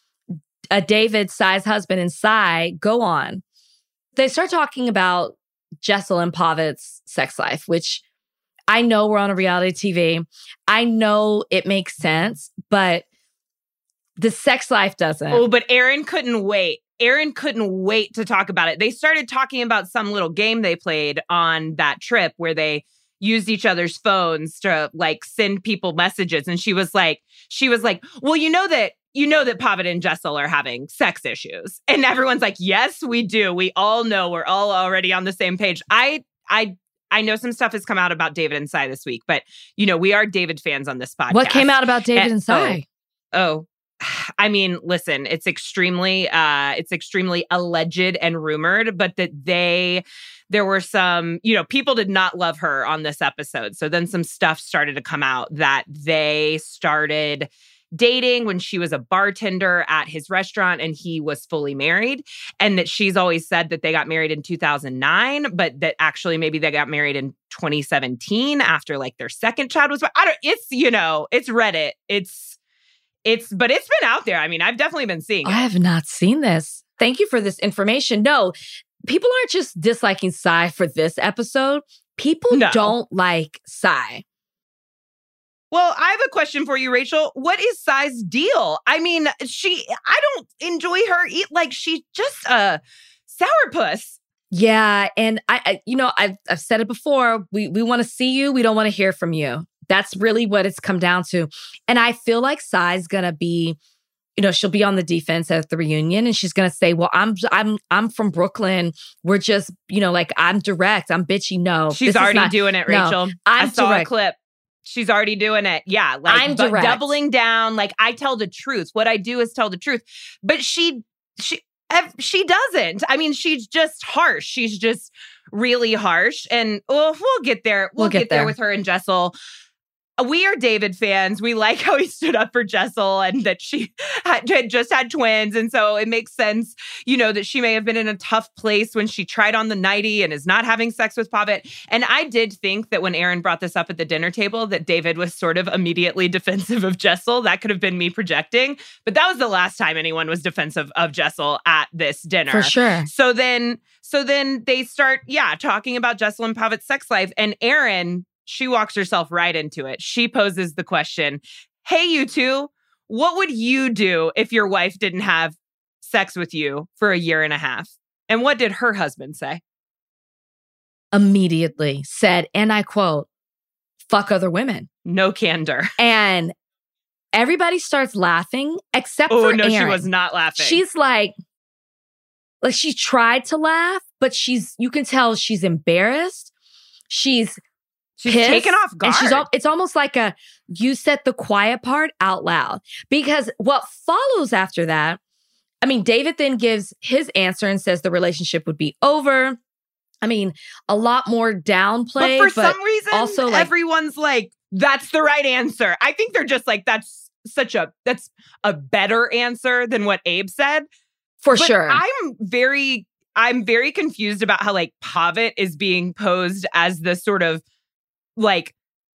David, Sai's husband, and Sai go on. They start talking about Jessel and Pavit's sex life, which I know we're on a reality TV. I know it makes sense, but the sex life doesn't. Oh, but Aaron couldn't wait. Aaron couldn't wait to talk about it. They started talking about some little game they played on that trip where they used each other's phones to like send people messages. And she was like, well, you know that Pavit and Jessel are having sex issues. And everyone's like, yes, we do. We all know. We're all already on the same page. I know some stuff has come out about David and Sai this week, but, you know, we are David fans on this podcast. What came out about David and Sai? I mean, listen, it's extremely alleged and rumored, but that there were some, you know, people did not love her on this episode. So then some stuff started to come out that they started dating when she was a bartender at his restaurant and he was fully married, and that she's always said that they got married in 2009, but that actually maybe they got married in 2017 after like their second child was born. It's Reddit. But it's been out there. I mean, I've definitely been seeing it. I have not seen this. Thank you for this information. No, people aren't just disliking Sai for this episode. People don't like Sai. Well, I have a question for you, Rachel. What is Sai's deal? I mean, I don't enjoy her. She's just a sourpuss. Yeah, and I've said it before. We want to see you. We don't want to hear from you. That's really what it's come down to. And I feel like Sai's gonna be, you know, she'll be on the defense at the reunion, and she's gonna say, "Well, I'm from Brooklyn. We're just, you know, like I'm direct. I'm bitchy." No, she's already doing it, Rachel. No, I saw a clip. She's already doing it. Yeah, like I'm direct. Doubling down. Like I tell the truth. What I do is tell the truth. But she doesn't. I mean, she's just harsh. She's just really harsh. And we'll get there. We'll get there with her and Jessel. We are David fans. We like how he stood up for Jessel and that she had just had twins. And so it makes sense, you know, that she may have been in a tough place when she tried on the nightie and is not having sex with Pavit. And I did think that when Aaron brought this up at the dinner table, that David was sort of immediately defensive of Jessel. That could have been me projecting. But that was the last time anyone was defensive of Jessel at this dinner. For sure. So then they start, talking about Jessel and Pavit's sex life. And Aaron, she walks herself right into it. She poses the question, hey, you two, what would you do if your wife didn't have sex with you for a year and a half? And what did her husband say? Immediately said, and I quote, fuck other women. No candor. And everybody starts laughing except for Aaron. She was not laughing. She's like she tried to laugh, but you can tell she's embarrassed. She's taken off guard. And it's almost like you said the quiet part out loud. Because what follows after that, I mean, David then gives his answer and says the relationship would be over. I mean, a lot more downplay. But for some reason, also everyone's like, that's the right answer. I think they're just like, that's a better answer than what Abe said. For sure. I'm very confused about how like Pavit is being posed as the sort of like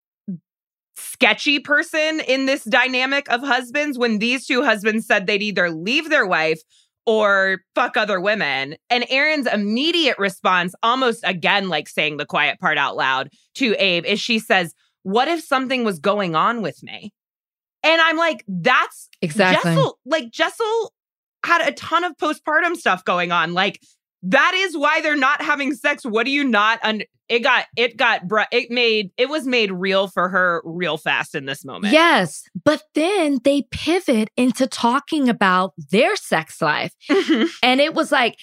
sketchy person in this dynamic of husbands when these two husbands said they'd either leave their wife or fuck other women. And Aaron's immediate response, almost again like saying the quiet part out loud to Abe, is she says, what if something was going on with me? And I'm like, that's exactly. Jessel had a ton of postpartum stuff going on. Like, that is why they're not having sex. What do you not? It was made real for her real fast in this moment. Yes. But then they pivot into talking about their sex life. And it was like,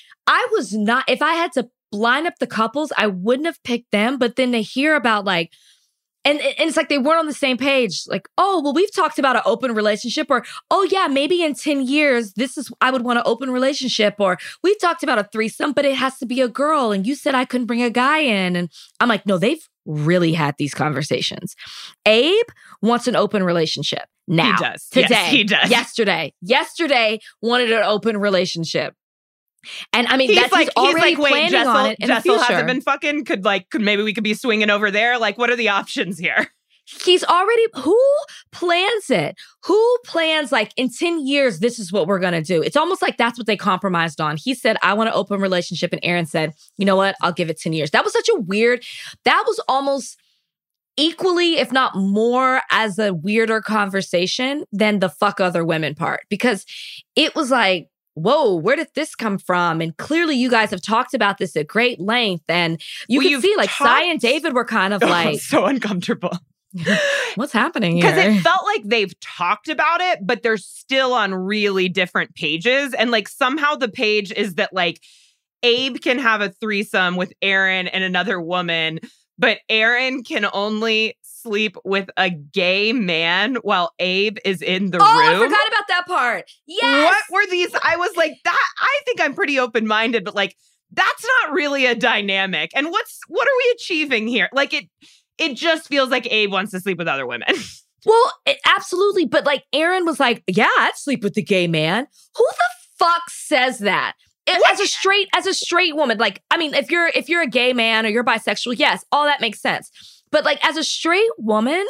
if I had to line up the couples, I wouldn't have picked them. But then to hear about like And it's like they weren't on the same page. Like, oh, well, we've talked about an open relationship, or, oh yeah, maybe in 10 years, I would want an open relationship, or we've talked about a threesome, but it has to be a girl. And you said I couldn't bring a guy in. And I'm like, no, they've really had these conversations. Abe wants an open relationship now. He does. Today. Yes, he does. Yesterday wanted an open relationship. And I mean, he's already planning on it in the future. Hasn't been fucking. Could maybe we could be swinging over there? Like, what are the options here? He's already, who plans it? Who plans like in 10 years, this is what we're going to do? It's almost like that's what they compromised on. He said, I want an open relationship. And Aaron said, you know what? I'll give it 10 years. That was such a weird, that was almost equally, if not more, as a weirder conversation than the fuck other women part. Because it was like, whoa, where did this come from? And clearly you guys have talked about this at great length. And you can see like Sai and David were kind of like... so uncomfortable. What's happening here? Because it felt like they've talked about it, but they're still on really different pages. And like somehow the page is that like Abe can have a threesome with Aaron and another woman, but Aaron can only sleep with a gay man while Abe is in the room. I forgot about that part. Yes. What were these? I was like, that. I think I'm pretty open-minded, but like, that's not really a dynamic. And what are we achieving here? Like it just feels like Abe wants to sleep with other women. Well, absolutely. But like Aaron was like, yeah, I'd sleep with the gay man. Who the fuck says that? As a straight woman, like, I mean, if you're a gay man or you're bisexual, yes, all that makes sense. But like as a straight woman,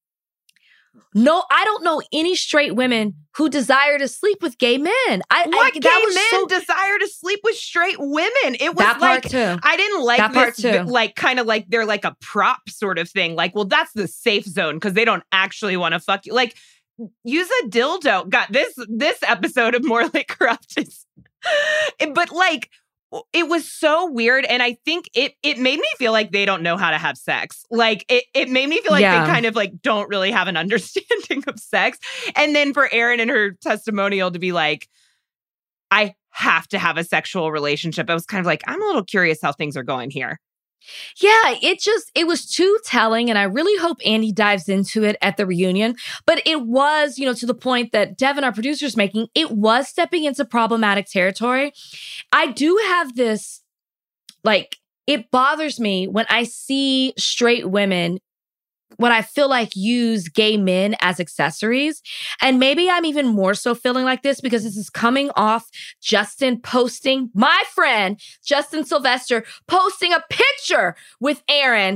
no, I don't know any straight women who desire to sleep with gay men. What gay men desire to sleep with straight women? It was that part too. I didn't like that this, part too. Like kind of like they're like a prop sort of thing. Like, well, that's the safe zone because they don't actually want to fuck you. Like, use a dildo. God, this episode of Morally Corrupt is, but like. It was so weird. And I think it made me feel like they don't know how to have sex. Like it made me feel like they kind of like don't really have an understanding of sex. And then for Erin and her testimonial to be like, I have to have a sexual relationship. I was kind of like, I'm a little curious how things are going here. Yeah, it was too telling. And I really hope Andy dives into it at the reunion. But it was, to the point that Devin, our producer, is making, it was stepping into problematic territory. I do have this, like, it bothers me when I see straight women, when I feel like use gay men as accessories. And maybe I'm even more so feeling like this because this is coming off Justin posting, my friend, Justin Sylvester, posting a picture with Aaron.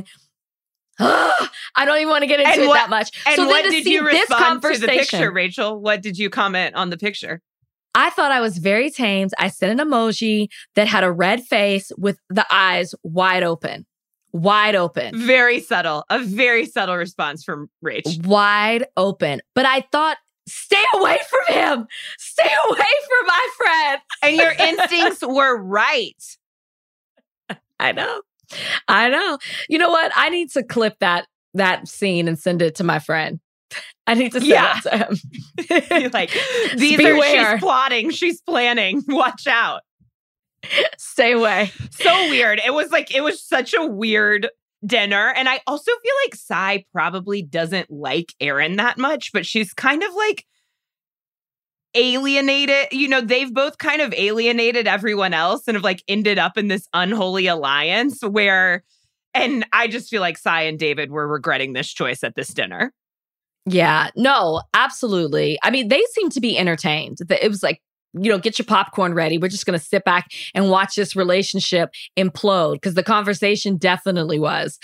I don't even want to get into it that much. And so what then to did see you this respond to the conversation, picture, Rachel? What did you comment on the picture? I thought I was very tamed. I sent an emoji that had a red face with the eyes wide open. Wide open. Very subtle. A very subtle response from Rach. Wide open. But I thought, stay away from him. Stay away from my friend. And your instincts were right. I know. You know what? I need to clip that scene and send it to my friend. I need to send it to him. Like, she's plotting. She's planning. Watch out. Stay away. So weird. It was such a weird dinner. And I also feel like Sai probably doesn't like Erin that much, but she's kind of like alienated. They've both kind of alienated everyone else and have like ended up in this unholy alliance and I just feel like Sai and David were regretting this choice at this dinner. Yeah, no, absolutely. I mean, they seem to be entertained. It was like, get your popcorn ready. We're just going to sit back and watch this relationship implode because the conversation definitely was.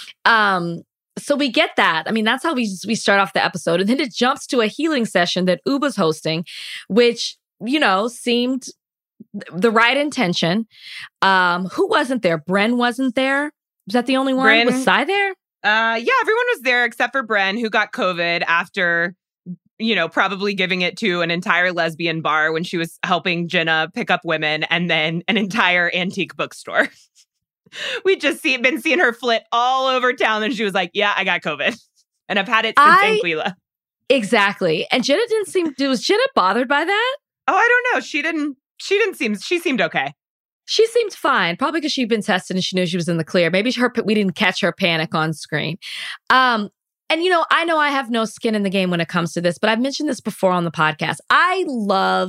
So we get that. I mean, that's how we start off the episode. And then it jumps to a healing session that Uba's hosting, which, seemed the right intention. Who wasn't there? Bren wasn't there. Was that the only one? Bren, was Sai there? Yeah, everyone was there except for Bren, who got COVID after... probably giving it to an entire lesbian bar when she was helping Jenna pick up women and then an entire antique bookstore. We just been seeing her flit all over town and she was like, yeah, I got COVID. And I've had it since Anguilla. Exactly. And Jenna was Jenna bothered by that? Oh, I don't know. She seemed okay. She seemed fine, probably because she'd been tested and she knew she was in the clear. Maybe we didn't catch her panic on screen. And, I know I have no skin in the game when it comes to this, but I've mentioned this before on the podcast. I love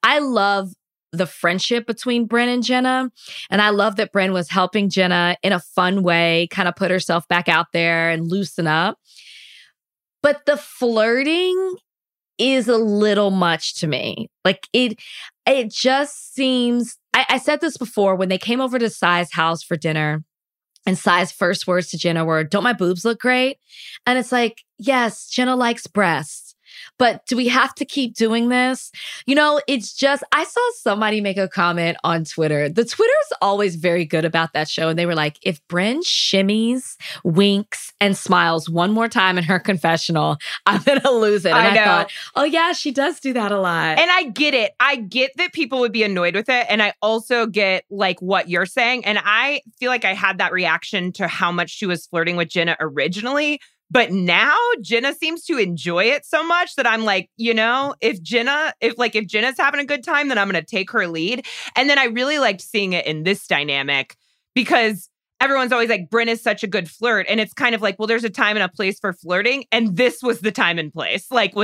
the friendship between Brynn and Jenna. And I love that Brynn was helping Jenna in a fun way, kind of put herself back out there and loosen up. But the flirting is a little much to me. Like it just seems, I said this before when they came over to Sai's house for dinner and Sai's first words to Jenna were, "Don't my boobs look great?" And it's like, yes, Jenna likes breasts. But do we have to keep doing this? It's just, I saw somebody make a comment on Twitter. The Twitter's always very good about that show. And they were like, if Brynn shimmies, winks, and smiles one more time in her confessional, I'm going to lose it. And I thought, oh yeah, she does do that a lot. And I get it. I get that people would be annoyed with it. And I also get like what you're saying. And I feel like I had that reaction to how much she was flirting with Jenna originally. But now Jenna seems to enjoy it so much that I'm like, if Jenna's having a good time, then I'm going to take her lead. And then I really liked seeing it in this dynamic because everyone's always like, Brynn is such a good flirt. And it's kind of like, well, there's a time and a place for flirting. And this was the time and place. That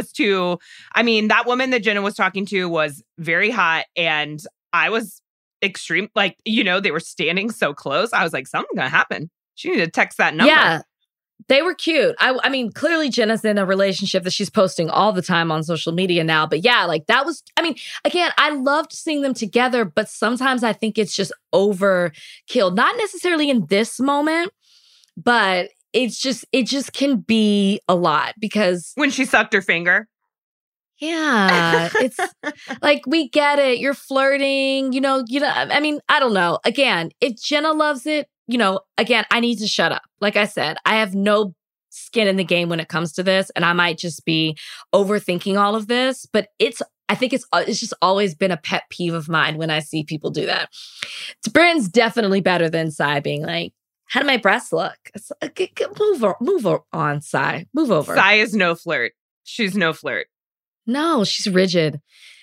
woman that Jenna was talking to was very hot. And I was extreme, they were standing so close. I was like, something's going to happen. She needed to text that number. Yeah. They were cute. I mean, clearly Jenna's in a relationship that she's posting all the time on social media now. But yeah, that was, again, I loved seeing them together, but sometimes I think it's just overkill. Not necessarily in this moment, but it just can be a lot because when she sucked her finger. Yeah, it's like, we get it. You're flirting, I don't know. Again, if Jenna loves it, again, I need to shut up. Like I said, I have no skin in the game when it comes to this, and I might just be overthinking all of this, but I think it's just always been a pet peeve of mine when I see people do that. Brynn's definitely better than Sai being like, how do my breasts look? It's like, move on, Sai. Move over. Sai is no flirt. She's no flirt. No, she's rigid.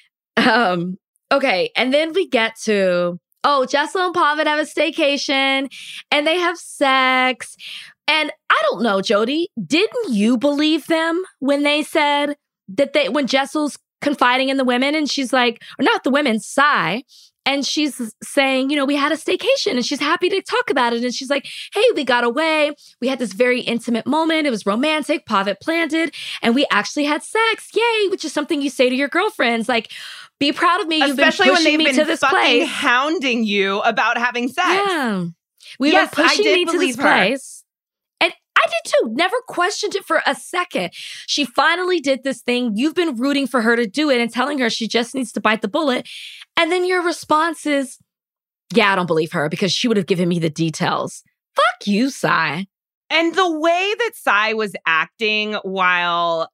Okay, and then we get to, Jessel and Pavitt have a staycation and they have sex. And I don't know, Jody, didn't you believe them when they said that when Jessel's confiding in the women and she's like, or not the women, Sai, and she's saying, we had a staycation and she's happy to talk about it. And she's like, hey, we got away. We had this very intimate moment. It was romantic. Pavitt planned it. And we actually had sex. Yay. Which is something you say to your girlfriends. Like, be proud of me. Especially You've been pushing when they've me been to this fucking place. Hounding you about having sex. Yeah. We've been pushing me to this her. place. And I did too. Never questioned it for a second. She finally did this thing. You've been rooting for her to do it and telling her she just needs to bite the bullet. And then your response is, yeah, I don't believe her because she would have given me the details. Fuck you, Sai. And the way that Sai was acting while,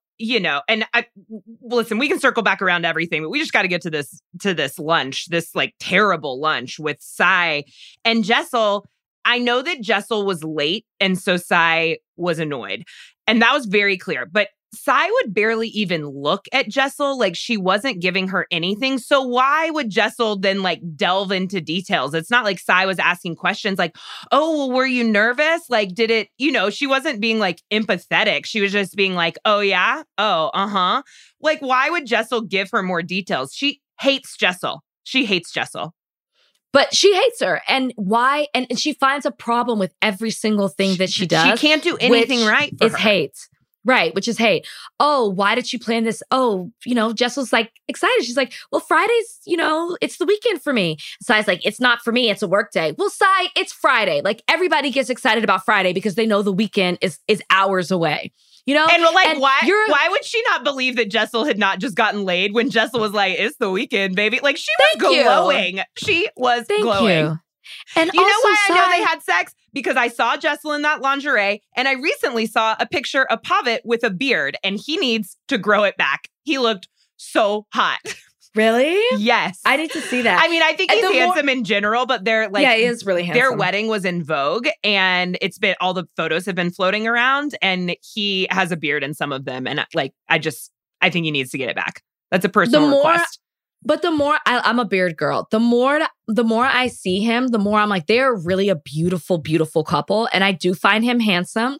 listen, we can circle back around to everything, but we just got to get to this lunch, this like terrible lunch with Sai and Jessel. I know that Jessel was late, and so Sai was annoyed. And that was very clear. But Sai would barely even look at Jessel, like she wasn't giving her anything. So why would Jessel then like delve into details? It's not like Sai was asking questions like, oh, well, were you nervous? Like, did it, she wasn't being like empathetic. She was just being like, oh yeah? Oh, uh-huh. Like, why would Jessel give her more details? She hates Jessel. She hates Jessel. But she hates her. And why? And she finds a problem with every single thing that she does. She can't do anything right for her. It's hate. Right, which is hate. Oh, why did you plan this? Oh, Jessel's like excited. She's like, well, Friday's, it's the weekend for me. Sai's like, it's not for me. It's a work day. Well, Sai, it's Friday. Like everybody gets excited about Friday because they know the weekend is hours away. And why would she not believe that Jessel had not just gotten laid when Jessel was like, it's the weekend, baby? Like she was glowing. She was glowing. You. And you know why I know they had sex? Because I saw Jessel in that lingerie, and I recently saw a picture of Pavitt with a beard, and he needs to grow it back. He looked so hot. Really? Yes. I need to see that. I mean, I think he's handsome in general, but they're like, yeah, he is really handsome. Their wedding was in Vogue, and all the photos have been floating around, and he has a beard in some of them, and I think he needs to get it back. That's a personal request. But the more I'm a beard girl, the more I see him, the more I'm like, they're really a beautiful, beautiful couple. And I do find him handsome.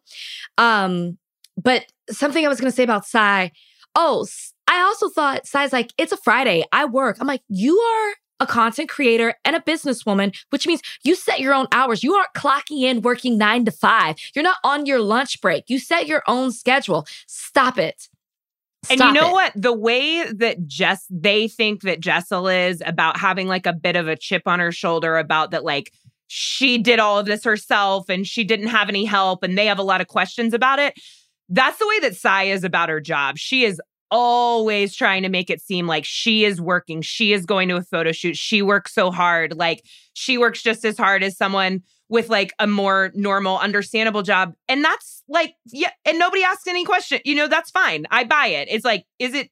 But something I was going to say about Sai. Oh, I also thought Sai's like, it's a Friday. I work. I'm like, you are a content creator and a businesswoman, which means you set your own hours. You aren't clocking in, working 9 to 5. You're not on your lunch break. You set your own schedule. Stop it. And you know what? The way that they think that Jessel is about having like a bit of a chip on her shoulder about that, like she did all of this herself and she didn't have any help and they have a lot of questions about it. That's the way that Sai is about her job. She is always trying to make it seem like she is working. She is going to a photo shoot. She works so hard. Like she works just as hard as someone with like a more normal, understandable job. And that's like, yeah. And nobody asked any question. You know, that's fine. I buy it. It's like,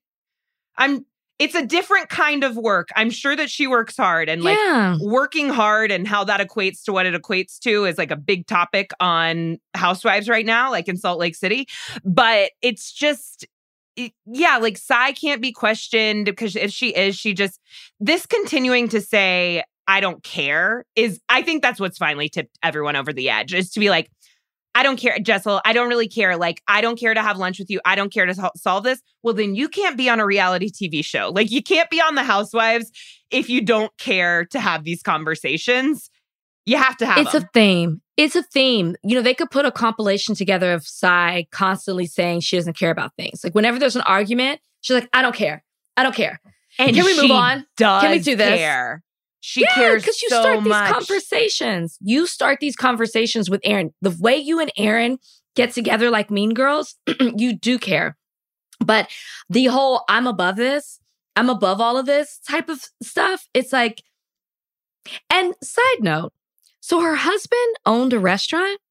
it's a different kind of work. I'm sure that she works hard and like working hard and how that equates to what it equates to is like a big topic on Housewives right now, like in Salt Lake City. But it's just, like Sai can't be questioned because if she is, this continuing to say, I don't care I think that's what's finally tipped everyone over the edge is to be like, I don't care, Jessel. I don't really care. Like, I don't care to have lunch with you. I don't care to solve this. Well, then you can't be on a reality TV show. Like, you can't be on The Housewives if you don't care to have these conversations. You have to have It's them. a theme. It's a theme. You know, they could put a compilation together of Sai constantly saying she doesn't care about things. Like, whenever there's an argument, she's like, I don't care. I don't care. And can we move on? Can we do this? Care. She cares because you so start these much. conversations. You start these conversations with Aaron. The way you and Aaron get together like Mean Girls, you do care. But the whole I'm above this, I'm above all of this type of stuff, it's like, and side note, so her husband owned a restaurant?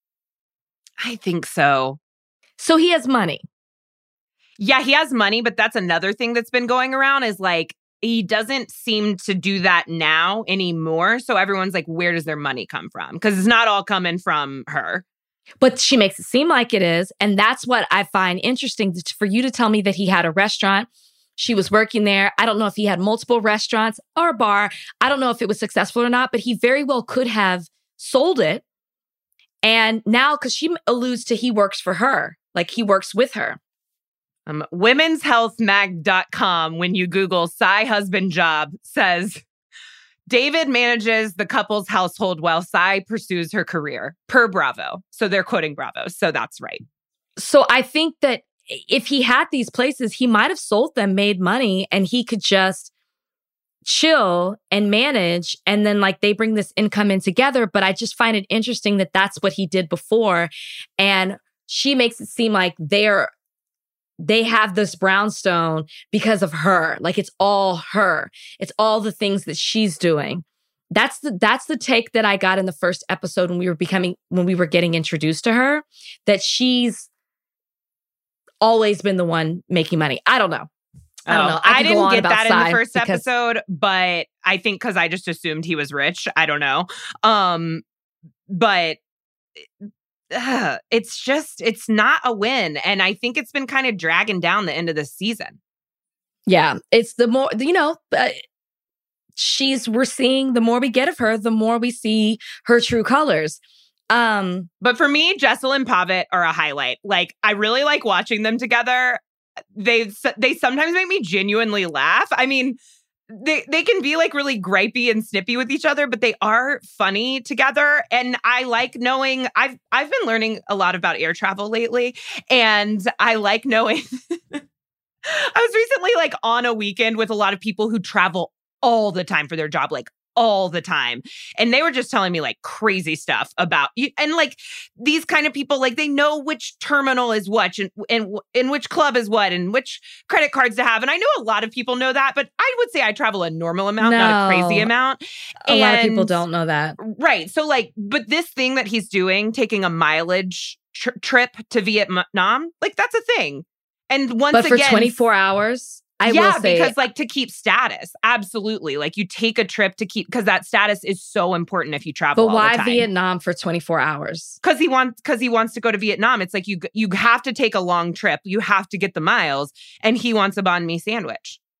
I think so. So he has money. Yeah, he has money, but that's another thing that's been going around is like, he doesn't seem to do that now anymore. So everyone's like, where does their money come from? Because it's not all coming from her. But she makes it seem like it is. And that's what I find interesting for you to tell me that he had a restaurant. She was working there. I don't know if he had multiple restaurants or a bar. I don't know if it was successful or not, but he very well could have sold it. And now, because she alludes to he works for her, like he works with her. Womenshealthmag.com, when you Google Sai husband job, says David manages the couple's household while Sai pursues her career, per Bravo. So they're quoting Bravo. So that's right. So I think that if he had these places, he might have sold them, made money, and he could just chill and manage. And then like they bring this income in together. But I just find it interesting that that's what he did before. And she makes it seem like they have this brownstone because of her. Like it's all her. It's all the things that she's doing. That's the take that I got in the first episode when we were getting introduced to her, that she's always been the one making money. I don't know. I didn't get that in the first episode, but I think because I just assumed he was rich. I don't know. But it's not a win. And I think it's been kind of dragging down the end of the season. Yeah. It's the more, we're seeing the more we get of her, the more we see her true colors. But for me, Jessel and Pavit are a highlight. Like, I really like watching them together. They sometimes make me genuinely laugh. I mean, they can be like really gripey and snippy with each other, but they are funny together. And I like knowing, I've been learning a lot about air travel lately, and I like knowing I was recently like on a weekend with a lot of people who travel all the time for their job, like all the time. And they were just telling me like crazy stuff about you. And like these kind of people, like they know which terminal is what and which club is what and which credit cards to have. And I know a lot of people know that, but I would say I travel a normal amount, not a crazy amount. A lot of people don't know that. Right. So like, but this thing that he's doing, taking a mileage trip to Vietnam, like that's a thing. And once again, but for 24 hours, I will say, because like to keep status, absolutely. Like you take a trip to keep, because that status is so important if you travel. But why all the time. Vietnam for 24 hours? Because he wants to go to Vietnam. It's like you have to take a long trip. You have to get the miles, and he wants a banh mi sandwich.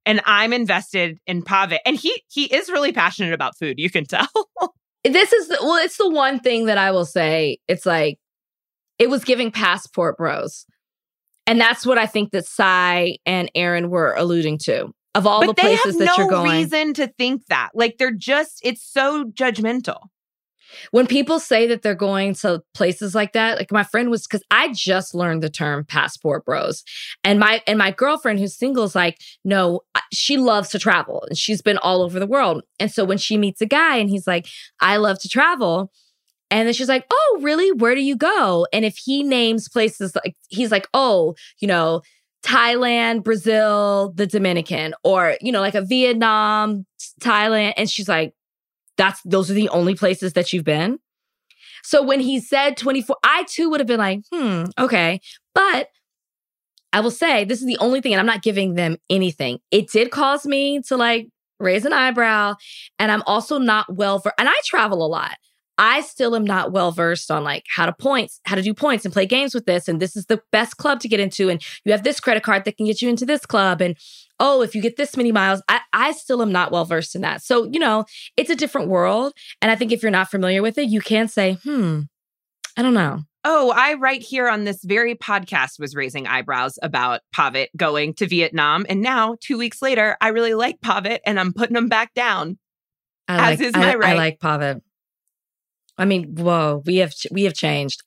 and I'm invested in Pavit. And he is really passionate about food. You can tell. It's the one thing that I will say. It's like, it was giving Passport Bros. And that's what I think that Sai and Aaron were alluding to. Of all the places that you're going. But they have no reason to think that. Like, it's so judgmental. When people say that they're going to places like that, like my friend was, because I just learned the term Passport Bros. And my girlfriend who's single is like, no, she loves to travel and she's been all over the world. And so when she meets a guy and he's like, I love to travel. And then she's like, oh, really? Where do you go? And if he names places, like he's like, oh, Thailand, Brazil, the Dominican, or, like a Vietnam, Thailand. And she's like, those are the only places that you've been. So when he said 24, I too would have been like, okay. But I will say, this is the only thing, and I'm not giving them anything. It did cause me to like raise an eyebrow. And I'm also not and I travel a lot. I still am not well-versed on like how to do points and play games with this. And this is the best club to get into. And you have this credit card that can get you into this club. And if you get this many miles, I still am not well-versed in that. So, it's a different world. And I think if you're not familiar with it, you can say, I don't know. Oh, I right here on this very podcast was raising eyebrows about Pavit going to Vietnam. And now 2 weeks later, I really like Pavit and I'm putting him back down. I like Pavit. I mean, whoa, we have changed.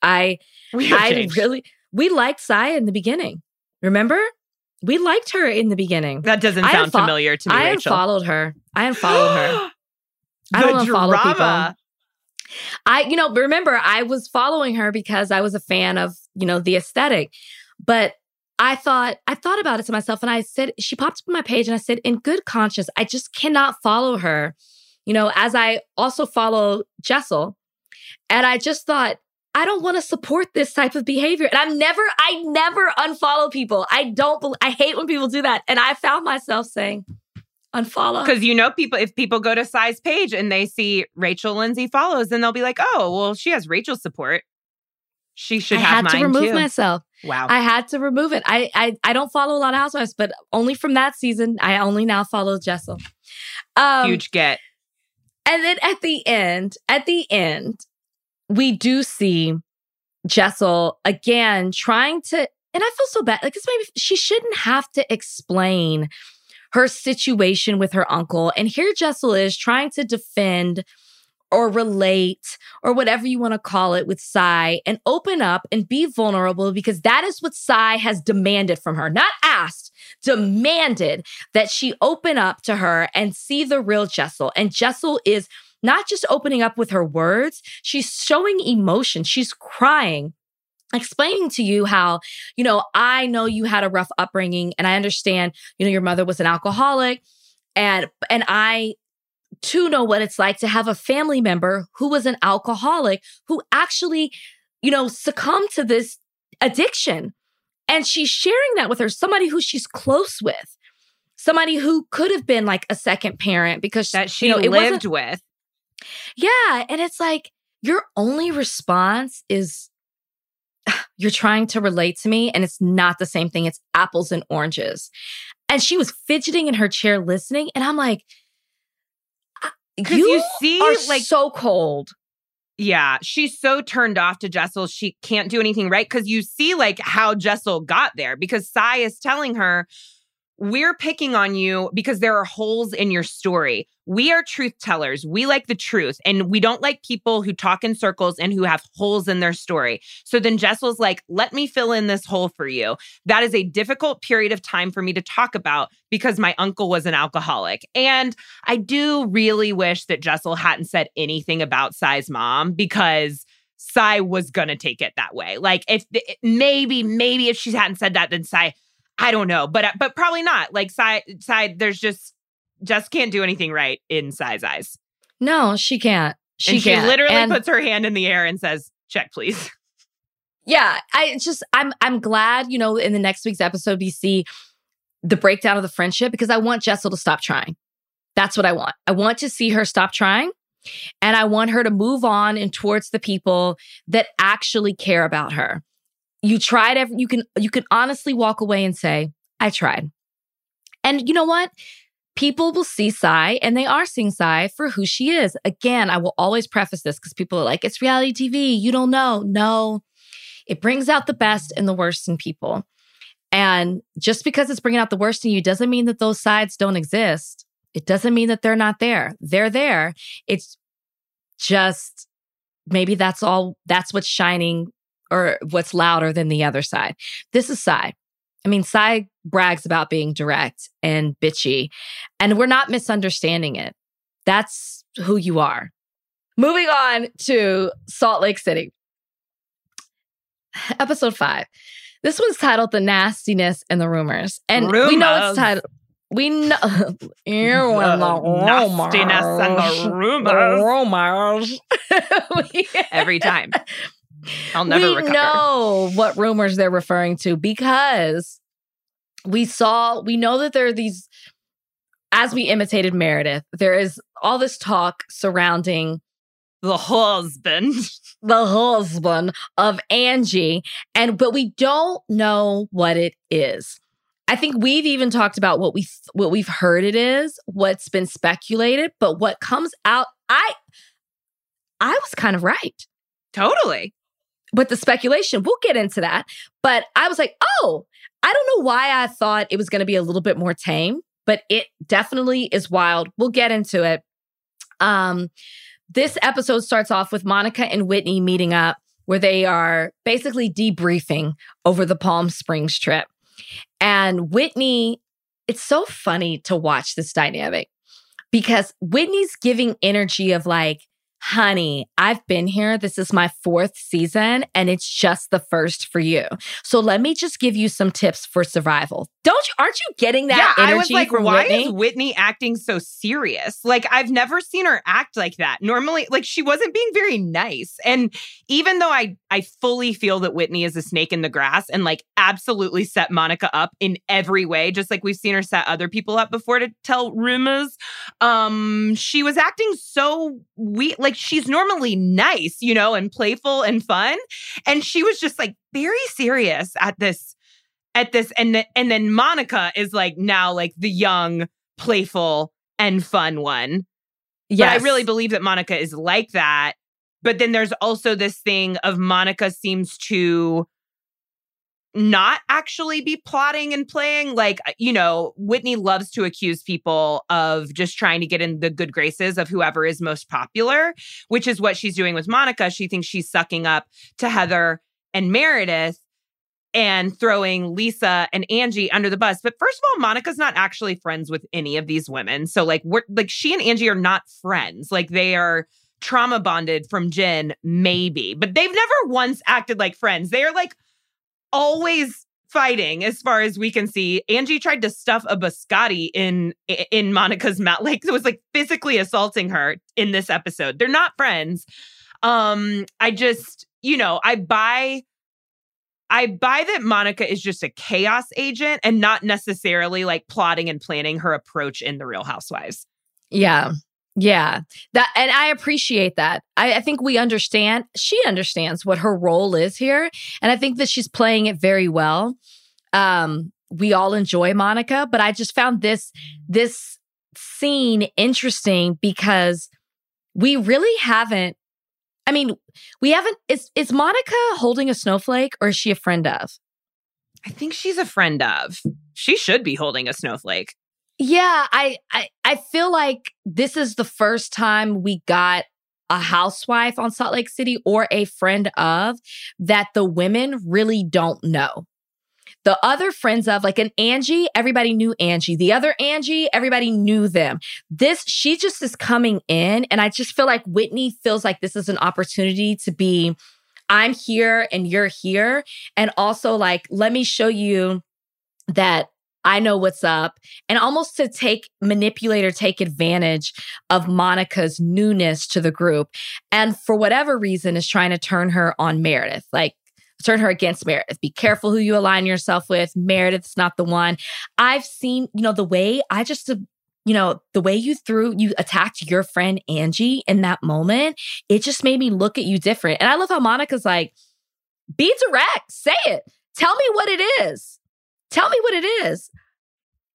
We liked Sai in the beginning. Remember? We liked her in the beginning. That doesn't sound familiar to me, Rachel. I unfollowed her. I don't unfollow people. Remember, I was following her because I was a fan of, the aesthetic. But I thought about it to myself and I said, she popped up on my page and I said, in good conscience, I just cannot follow her, as I also follow Jessel. And I just thought, I don't want to support this type of behavior. And I never unfollow people. I hate when people do that. And I found myself saying, unfollow. Because if people go to Sai's page and they see Rachel Lindsay follows, then they'll be like, oh, well, she has Rachel's support. She should have mine too. I had to remove myself. Wow. I had to remove it. I don't follow a lot of housewives, but only from that season. I only now follow Jessel. Huge get. And then at the end, we do see Jessel again trying to, and I feel so bad. Like, she shouldn't have to explain her situation with her uncle. And here Jessel is trying to defend or relate or whatever you want to call it with Sai and open up and be vulnerable because that is what Sai has demanded from her. Not asked, demanded that she open up to her and see the real Jessel. And Jessel is not just opening up with her words, she's showing emotion. She's crying, explaining to you how, I know you had a rough upbringing and I understand, your mother was an alcoholic and I too know what it's like to have a family member who was an alcoholic who actually, succumbed to this addiction. And she's sharing that with her, somebody who she's close with, somebody who could have been like a second parent because that she lived with. Yeah. And it's like, your only response is you're trying to relate to me and it's not the same thing. It's apples and oranges. And she was fidgeting in her chair listening. And I'm like, you are like so cold. Yeah. She's so turned off to Jessel. She can't do anything right. Because you see like how Jessel got there because Sai is telling her, we're picking on you because there are holes in your story. We are truth tellers. We like the truth. And we don't like people who talk in circles and who have holes in their story. So then Jessel's like, let me fill in this hole for you. That is a difficult period of time for me to talk about because my uncle was an alcoholic. And I do really wish that Jessel hadn't said anything about Sai's mom because Sai was going to take it that way. Like if maybe if she hadn't said that, then Sai, I don't know, but probably not. Like Sai, there's just can't do anything right in Sai's eyes. No, she can't. She literally puts her hand in the air and says, "Check, please." Yeah, I'm glad, in the next week's episode we see the breakdown of the friendship because I want Jessel to stop trying. That's what I want. I want to see her stop trying, and I want her to move on and towards the people that actually care about her. You tried you can honestly walk away and say, I tried. And you know what? People will see Sai, and they are seeing Sai for who she is. Again, I will always preface this because people are like, it's reality TV. You don't know. No, it brings out the best and the worst in people. And just because it's bringing out the worst in you doesn't mean that those sides don't exist. It doesn't mean that they're not there. They're there. It's just maybe that's what's shining or what's louder than the other side. This is Sai. I mean, Sai brags about being direct and bitchy, and we're not misunderstanding it. That's who you are. Moving on to Salt Lake City. Episode 5. This one's titled The Nastiness and the Rumors. And we know it's titled... We know... Nastiness and the rumors. Every time. I'll never recover. We know what rumors they're referring to because we know that there are these, as we imitated Meredith, there is all this talk surrounding the husband of Angie, but we don't know what it is. I think we've even talked about what we've heard it is, what's been speculated, but what comes out, I was kind of right. Totally. With the speculation, we'll get into that. But I was like, oh, I don't know why I thought it was going to be a little bit more tame, but it definitely is wild. We'll get into it. This episode starts off with Monica and Whitney meeting up where they are basically debriefing over the Palm Springs trip. And Whitney, it's so funny to watch this dynamic because Whitney's giving energy of like, honey, I've been here. This is my 4th season and it's just the first for you. So let me just give you some tips for survival. Aren't you getting that energy I was like, from why Whitney? is Whitney acting so serious? Like, I've never seen her act like that. Normally, like, she wasn't being very nice. And even though I fully feel that Whitney is a snake in the grass and like absolutely set Monica up in every way, just like we've seen her set other people up before to tell rumors, she was acting so weird. Like, she's normally nice, you know, and playful and fun. And she was just like very serious at this. And then Monica is like now like the young, playful and fun one. Yeah, I really believe that Monica is like that. But then there's also this thing of Monica seems to not actually be plotting and playing. Like, you know, Whitney loves to accuse people of just trying to get in the good graces of whoever is most popular, which is what she's doing with Monica. She thinks she's sucking up to Heather and Meredith and throwing Lisa and Angie under the bus. But first of all, Monica's not actually friends with any of these women. So like she and Angie are not friends. Like they are trauma bonded from Jen, maybe, but they've never once acted like friends. They are like always fighting as far as we can see. Angie tried to stuff a biscotti in Monica's mouth. Like it was like physically assaulting her in this episode. They're not friends. I just, you know, I buy that Monica is just a chaos agent and not necessarily like plotting and planning her approach in The Real Housewives. Yeah. Yeah. And I appreciate that. I think we understand. She understands what her role is here. And I think that she's playing it very well. We all enjoy Monica, but I just found this scene interesting because we really haven't. I mean, we haven't. Is Monica holding a snowflake or is she a friend of? I think she's a friend of. She should be holding a snowflake. Yeah, I feel like this is the first time we got a housewife on Salt Lake City or a friend of that the women really don't know. The other friends of, like an Angie, everybody knew Angie. The other Angie, everybody knew them. She just is coming in. And I just feel like Whitney feels like this is an opportunity to be, I'm here and you're here. And also like, let me show you that I know what's up. And almost to manipulate or take advantage of Monica's newness to the group. And for whatever reason is trying to turn her on Meredith. Like, turn her against Meredith. Be careful who you align yourself with. Meredith's not the one. I've seen, the way the way you attacked your friend Angie in that moment, it just made me look at you different. And I love how Monica's like, be direct, say it. Tell me what it is. Tell me what it is.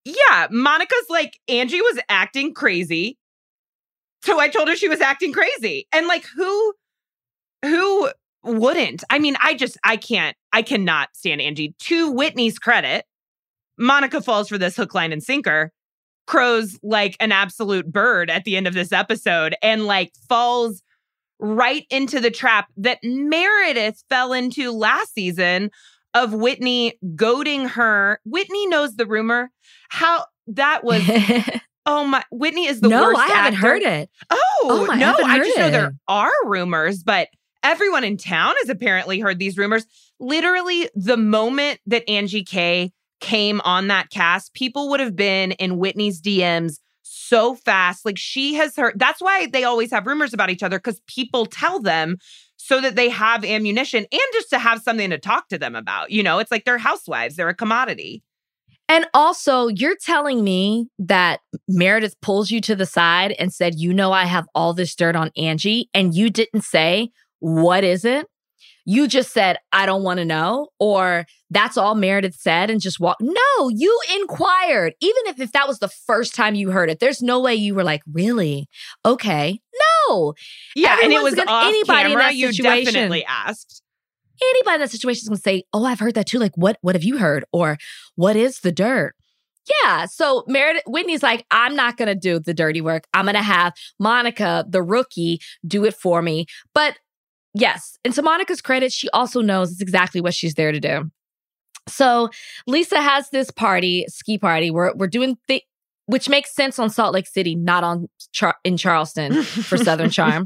Yeah, Monica's like, Angie was acting crazy. So I told her she was acting crazy. And like, who wouldn't? I mean, I cannot stand Angie. To Whitney's credit, Monica falls for this hook, line, and sinker, crows like an absolute bird at the end of this episode, and like falls right into the trap that Meredith fell into last season of Whitney goading her. Whitney knows the rumor. How that was. Oh my! Whitney is the worst actor. No, I haven't heard it. Oh no, I just know there are rumors, but everyone in town has apparently heard these rumors. Literally, the moment that Angie K came on that cast, people would have been in Whitney's DMs so fast. Like, she has heard. That's why they always have rumors about each other, because people tell them so that they have ammunition and just to have something to talk to them about. You know, it's like they're housewives. They're a commodity. And also, you're telling me that Meredith pulls you to the side and said, you know, I have all this dirt on Angie, and you didn't say, what is it? You just said, I don't want to know, or that's all Meredith said and just walked. No, you inquired. Even if that was the first time you heard it, there's no way you were like, really? Okay. No. Yeah, and it was off anybody camera. In that You situation, definitely asked. Anybody in that situation is going to say, oh, I've heard that too. Like, what have you heard? Or what is the dirt? Yeah. So Whitney's like, I'm not going to do the dirty work. I'm going to have Monica, the rookie, do it for me. But yes. And to Monica's credit, she also knows it's exactly what she's there to do. So Lisa has this party, ski party. We're doing which makes sense on Salt Lake City, not on in Charleston for Southern Charm.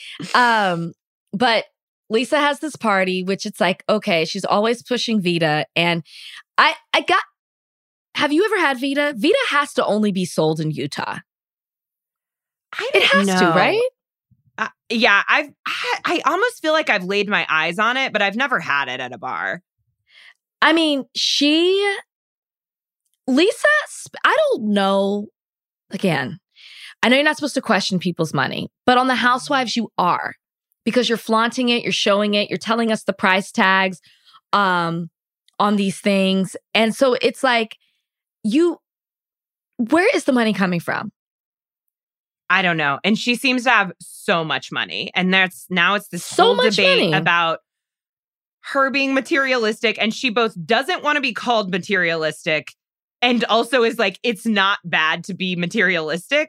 But Lisa has this party, which it's like, okay, she's always pushing Vita. And have you ever had Vita? Vita has to only be sold in Utah. It has to, right? Yeah, I almost feel like I've laid my eyes on it, but I've never had it at a bar. I mean, Lisa, I don't know. Again, I know you're not supposed to question people's money, but on The Housewives, you are. Because you're flaunting it, you're showing it, you're telling us the price tags on these things. And so it's like, where is the money coming from? I don't know. And she seems to have so much money. And now it's this whole debate about her being materialistic. And she both doesn't want to be called materialistic and also is like, it's not bad to be materialistic.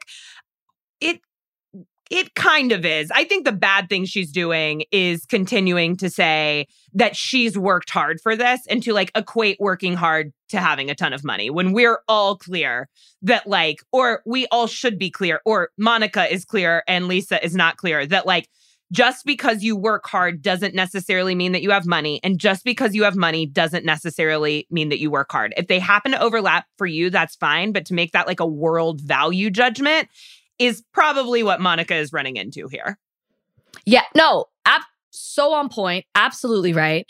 It kind of is. I think the bad thing she's doing is continuing to say that she's worked hard for this and to like equate working hard to having a ton of money, when we're all clear that like, or we all should be clear, or Monica is clear and Lisa is not clear, that like, just because you work hard doesn't necessarily mean that you have money. And just because you have money doesn't necessarily mean that you work hard. If they happen to overlap for you, that's fine. But to make that like a world value judgment is probably what Monica is running into here. Yeah, no, so on point. Absolutely right.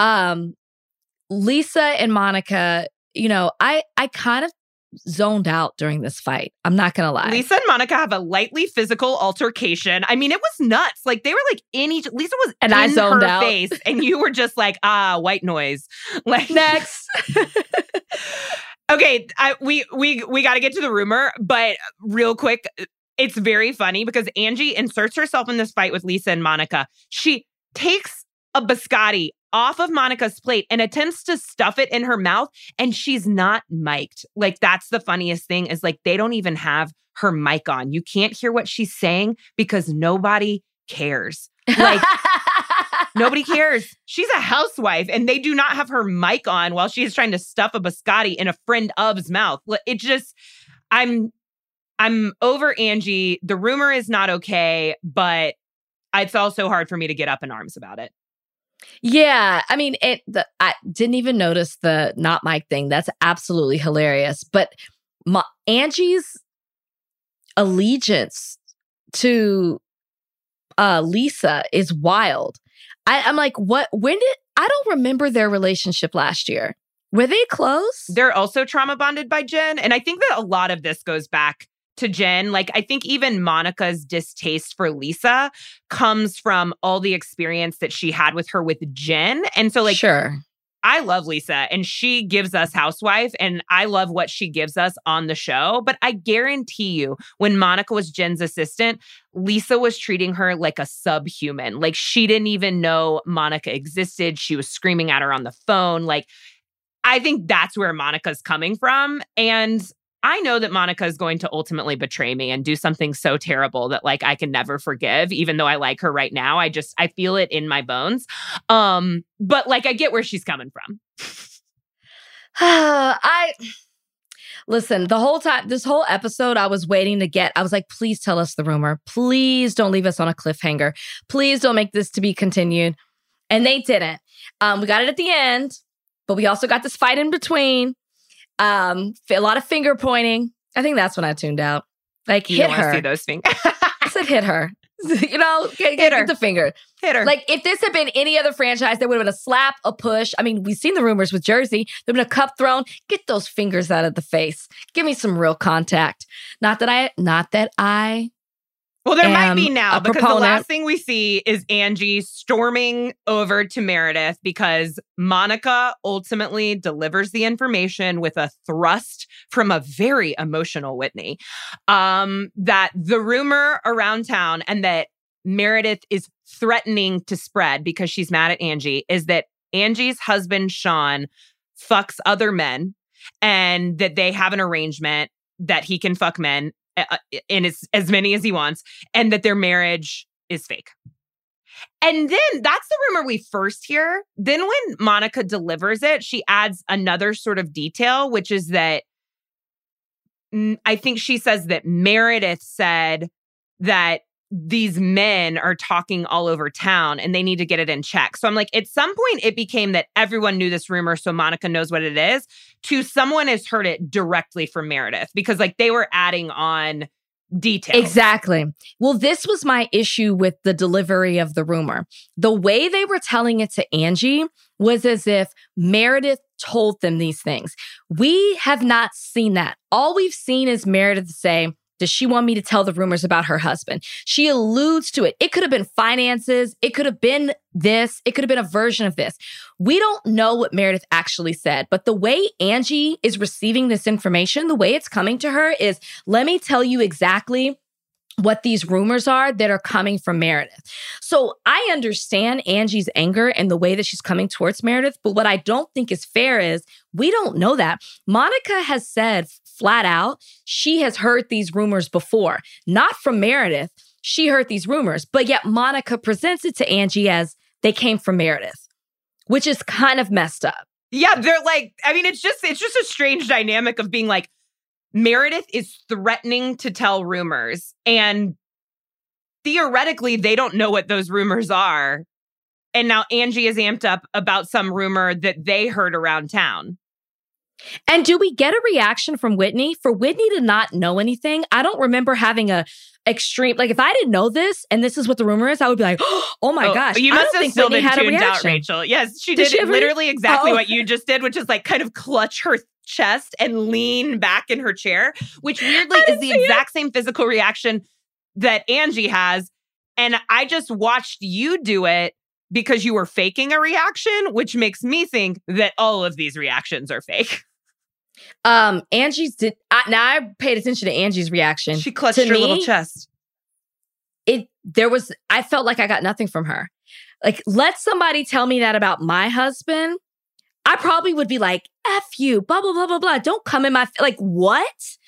Lisa and Monica, you know, I kind of zoned out during this fight. I'm not going to lie. Lisa and Monica have a lightly physical altercation. I mean, it was nuts. Like, they were like in each, Lisa was and in I zoned her out. Face and you were just like, white noise. Like, next. Okay, we got to get to the rumor, but real quick, it's very funny because Angie inserts herself in this fight with Lisa and Monica. She takes a biscotti off of Monica's plate and attempts to stuff it in her mouth, and she's not mic'd. Like, that's the funniest thing, is like, they don't even have her mic on. You can't hear what she's saying because nobody cares. Like, nobody cares. She's a housewife and they do not have her mic on while she is trying to stuff a biscotti in a friend of's mouth. It just, I'm over Angie. The rumor is not okay, but it's also hard for me to get up in arms about it. Yeah, I mean, I didn't even notice the not mic thing. That's absolutely hilarious. But Angie's allegiance to Lisa is wild. I'm like, what? When did I don't remember their relationship last year? Were they close? They're also trauma bonded by Jen, and I think that a lot of this goes back to Jen. Like, I think even Monica's distaste for Lisa comes from all the experience that she had with her with Jen. And so, like, sure, I love Lisa and she gives us Housewife and I love what she gives us on the show. But I guarantee you, when Monica was Jen's assistant, Lisa was treating her like a subhuman. Like she didn't even know Monica existed. She was screaming at her on the phone. Like, I think that's where Monica's coming from. And I know that Monica is going to ultimately betray me and do something so terrible that like I can never forgive, even though I like her right now. I feel it in my bones. But like I get where she's coming from. Listen, the whole time, this whole episode, I was waiting I was like, please tell us the rumor. Please don't leave us on a cliffhanger. Please don't make this to be continued. And they didn't. We got it at the end, but we also got this fight in between. A lot of finger pointing. I think that's when I tuned out. Like, You hit don't want her. to see those fingers. I said, hit her. Get the finger. Hit her. Like, if this had been any other franchise, there would have been a slap, a push. I mean, we've seen the rumors with Jersey. There would have been a cup thrown. Get those fingers out of the face. Give me some real contact. Not that I. Well, there might be a now because the proponent. last thing we see is Angie storming over to Meredith because Monica ultimately delivers the information with a thrust from a very emotional Whitney that the rumor around town and that Meredith is threatening to spread because she's mad at Angie is that Angie's husband, Sean, fucks other men and that they have an arrangement that he can fuck men in as many as he wants, and that their marriage is fake. And then that's the rumor we first hear. Then when Monica delivers it, she adds another sort of detail, which is that I think she says that Meredith said that these men are talking all over town and they need to get it in check. So I'm like, at some point it became that everyone knew this rumor, so Monica knows what it is, to someone has heard it directly from Meredith because like they were adding on details. Exactly. Well, this was my issue with the delivery of the rumor. The way they were telling it to Angie was as if Meredith told them these things. We have not seen that. All we've seen is Meredith say, does she want me to tell the rumors about her husband? She alludes to it. It could have been finances. It could have been this. It could have been a version of this. We don't know what Meredith actually said, but the way Angie is receiving this information, the way it's coming to her is, let me tell you exactly what these rumors are that are coming from Meredith. So I understand Angie's anger and the way that she's coming towards Meredith, but what I don't think is fair is we don't know that. Monica has said flat out, she has heard these rumors before, not from Meredith. She heard these rumors, but yet Monica presents it to Angie as they came from Meredith, which is kind of messed up. Yeah, they're like, I mean, it's just a strange dynamic of being like, Meredith is threatening to tell rumors, and theoretically, they don't know what those rumors are. And now Angie is amped up about some rumor that they heard around town. And do we get a reaction from Whitney? For Whitney to not know anything, I don't remember having a extreme, like if I didn't know this and this is what the rumor is, I would be like, oh my gosh. You I must don't have think still Whitney been had a tuned out, reaction. Rachel. Yes, she Did did she ever- literally exactly Oh. what you just did, which is like kind of clutch her chest and lean back in her chair, which weirdly is the exact same physical reaction that Angie has. And I just watched you do it because you were faking a reaction, which makes me think that all of these reactions are fake. Angie's did. Now I paid attention to Angie's reaction. She clutched To her me, little chest. I felt like I got nothing from her. Like, let somebody tell me that about my husband. I probably would be like, F you, blah, blah, blah, blah, blah. Don't come in my, like, what?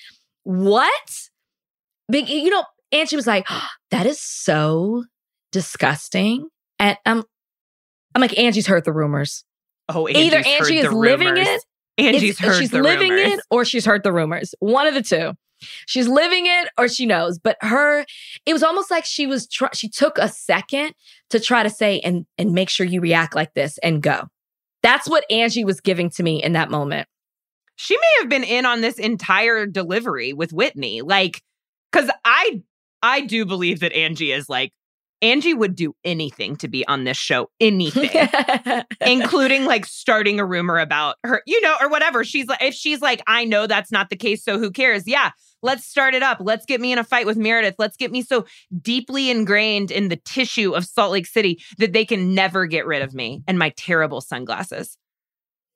Big, Angie was like, oh, that is so disgusting. And I'm like, Angie's heard the rumors. Oh, Either Angie is living it. Angie's heard she's the living rumors. it or she's heard the rumors. One of the two. She's living it or she knows. But it was almost like she took a second to try to say and make sure you react like this and go. That's what Angie was giving to me in that moment. She may have been in on this entire delivery with Whitney. Like, because I do believe that Angie would do anything to be on this show, anything, including like starting a rumor about her, or whatever. If she's like, I know that's not the case, so who cares? Yeah, let's start it up. Let's get me in a fight with Meredith. Let's get me so deeply ingrained in the tissue of Salt Lake City that they can never get rid of me and my terrible sunglasses.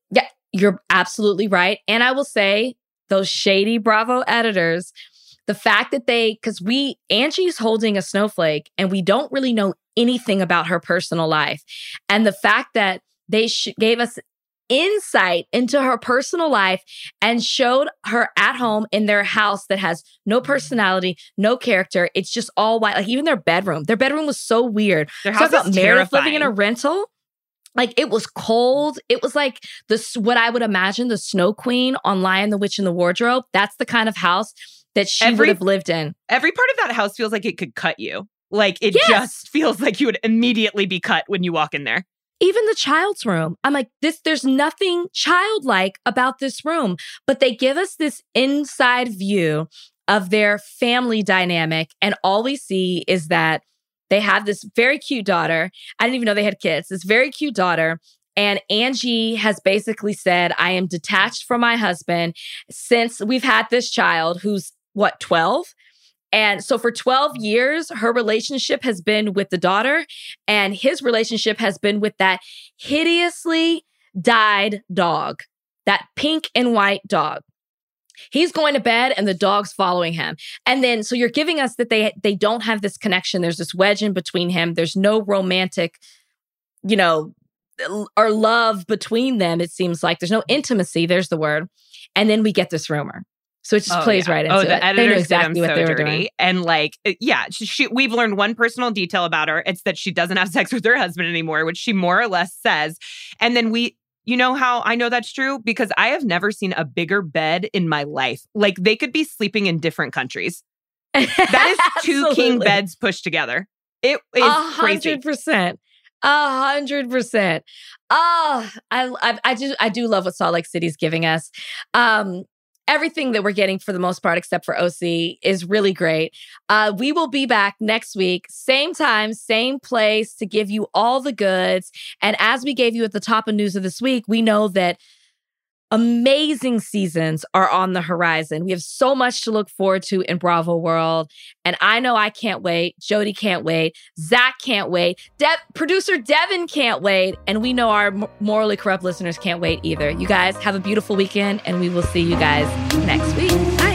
Yeah, you're absolutely right. And I will say, those shady Bravo editors, the fact that because Angie's holding a snowflake and we don't really know anything about her personal life. And the fact that they gave us insight into her personal life and showed her at home in their house that has no personality, no character. It's just all white. Like even their bedroom was so weird. Their house is Meredith living in a rental. Like it was cold. It was like what I would imagine the Snow Queen on Lion, the Witch, and the Wardrobe. That's the kind of house that she would have lived in. Every part of that house feels like it could cut you. Like it just feels like you would immediately be cut when you walk in there. Even the child's room. I'm like, there's nothing childlike about this room, but they give us this inside view of their family dynamic. And all we see is that they have this very cute daughter. I didn't even know they had kids. This very cute daughter. And Angie has basically said, I am detached from my husband since we've had this child who's 12? And so for 12 years, her relationship has been with the daughter, and his relationship has been with that hideously dyed dog, that pink and white dog. He's going to bed and the dog's following him. And then, so you're giving us that they don't have this connection. There's this wedge in between him. There's no romantic, or love between them. It seems like there's no intimacy. There's the word. And then we get this rumor. So it just plays right into it. The editors they knew exactly what they were doing. And we've learned one personal detail about her. It's that she doesn't have sex with her husband anymore, which she more or less says. And then you know how I know that's true? Because I have never seen a bigger bed in my life. Like they could be sleeping in different countries. That is two king beds pushed together. It is crazy. 100%. 100%. I do love what Salt Lake City's giving us. Everything that we're getting for the most part, except for OC, is really great. We will be back next week, same time, same place, to give you all the goods. And as we gave you at the top of news of this week, we know that amazing seasons are on the horizon. We have so much to look forward to in Bravo World. And I know I can't wait. Jody can't wait. Zach can't wait. Producer Devin can't wait. And we know our morally corrupt listeners can't wait either. You guys have a beautiful weekend, and we will see you guys next week. Bye.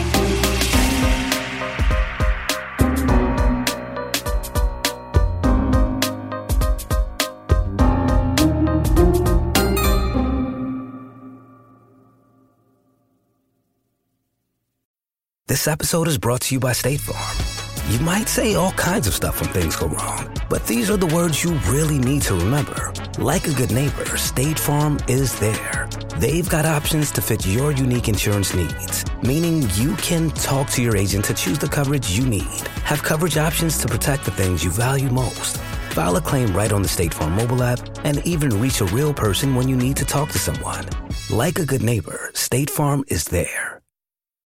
This episode is brought to you by State Farm. You might say all kinds of stuff when things go wrong, but these are the words you really need to remember. Like a good neighbor, State Farm is there. They've got options to fit your unique insurance needs, meaning you can talk to your agent to choose the coverage you need, have coverage options to protect the things you value most, file a claim right on the State Farm mobile app, and even reach a real person when you need to talk to someone. Like a good neighbor, State Farm is there.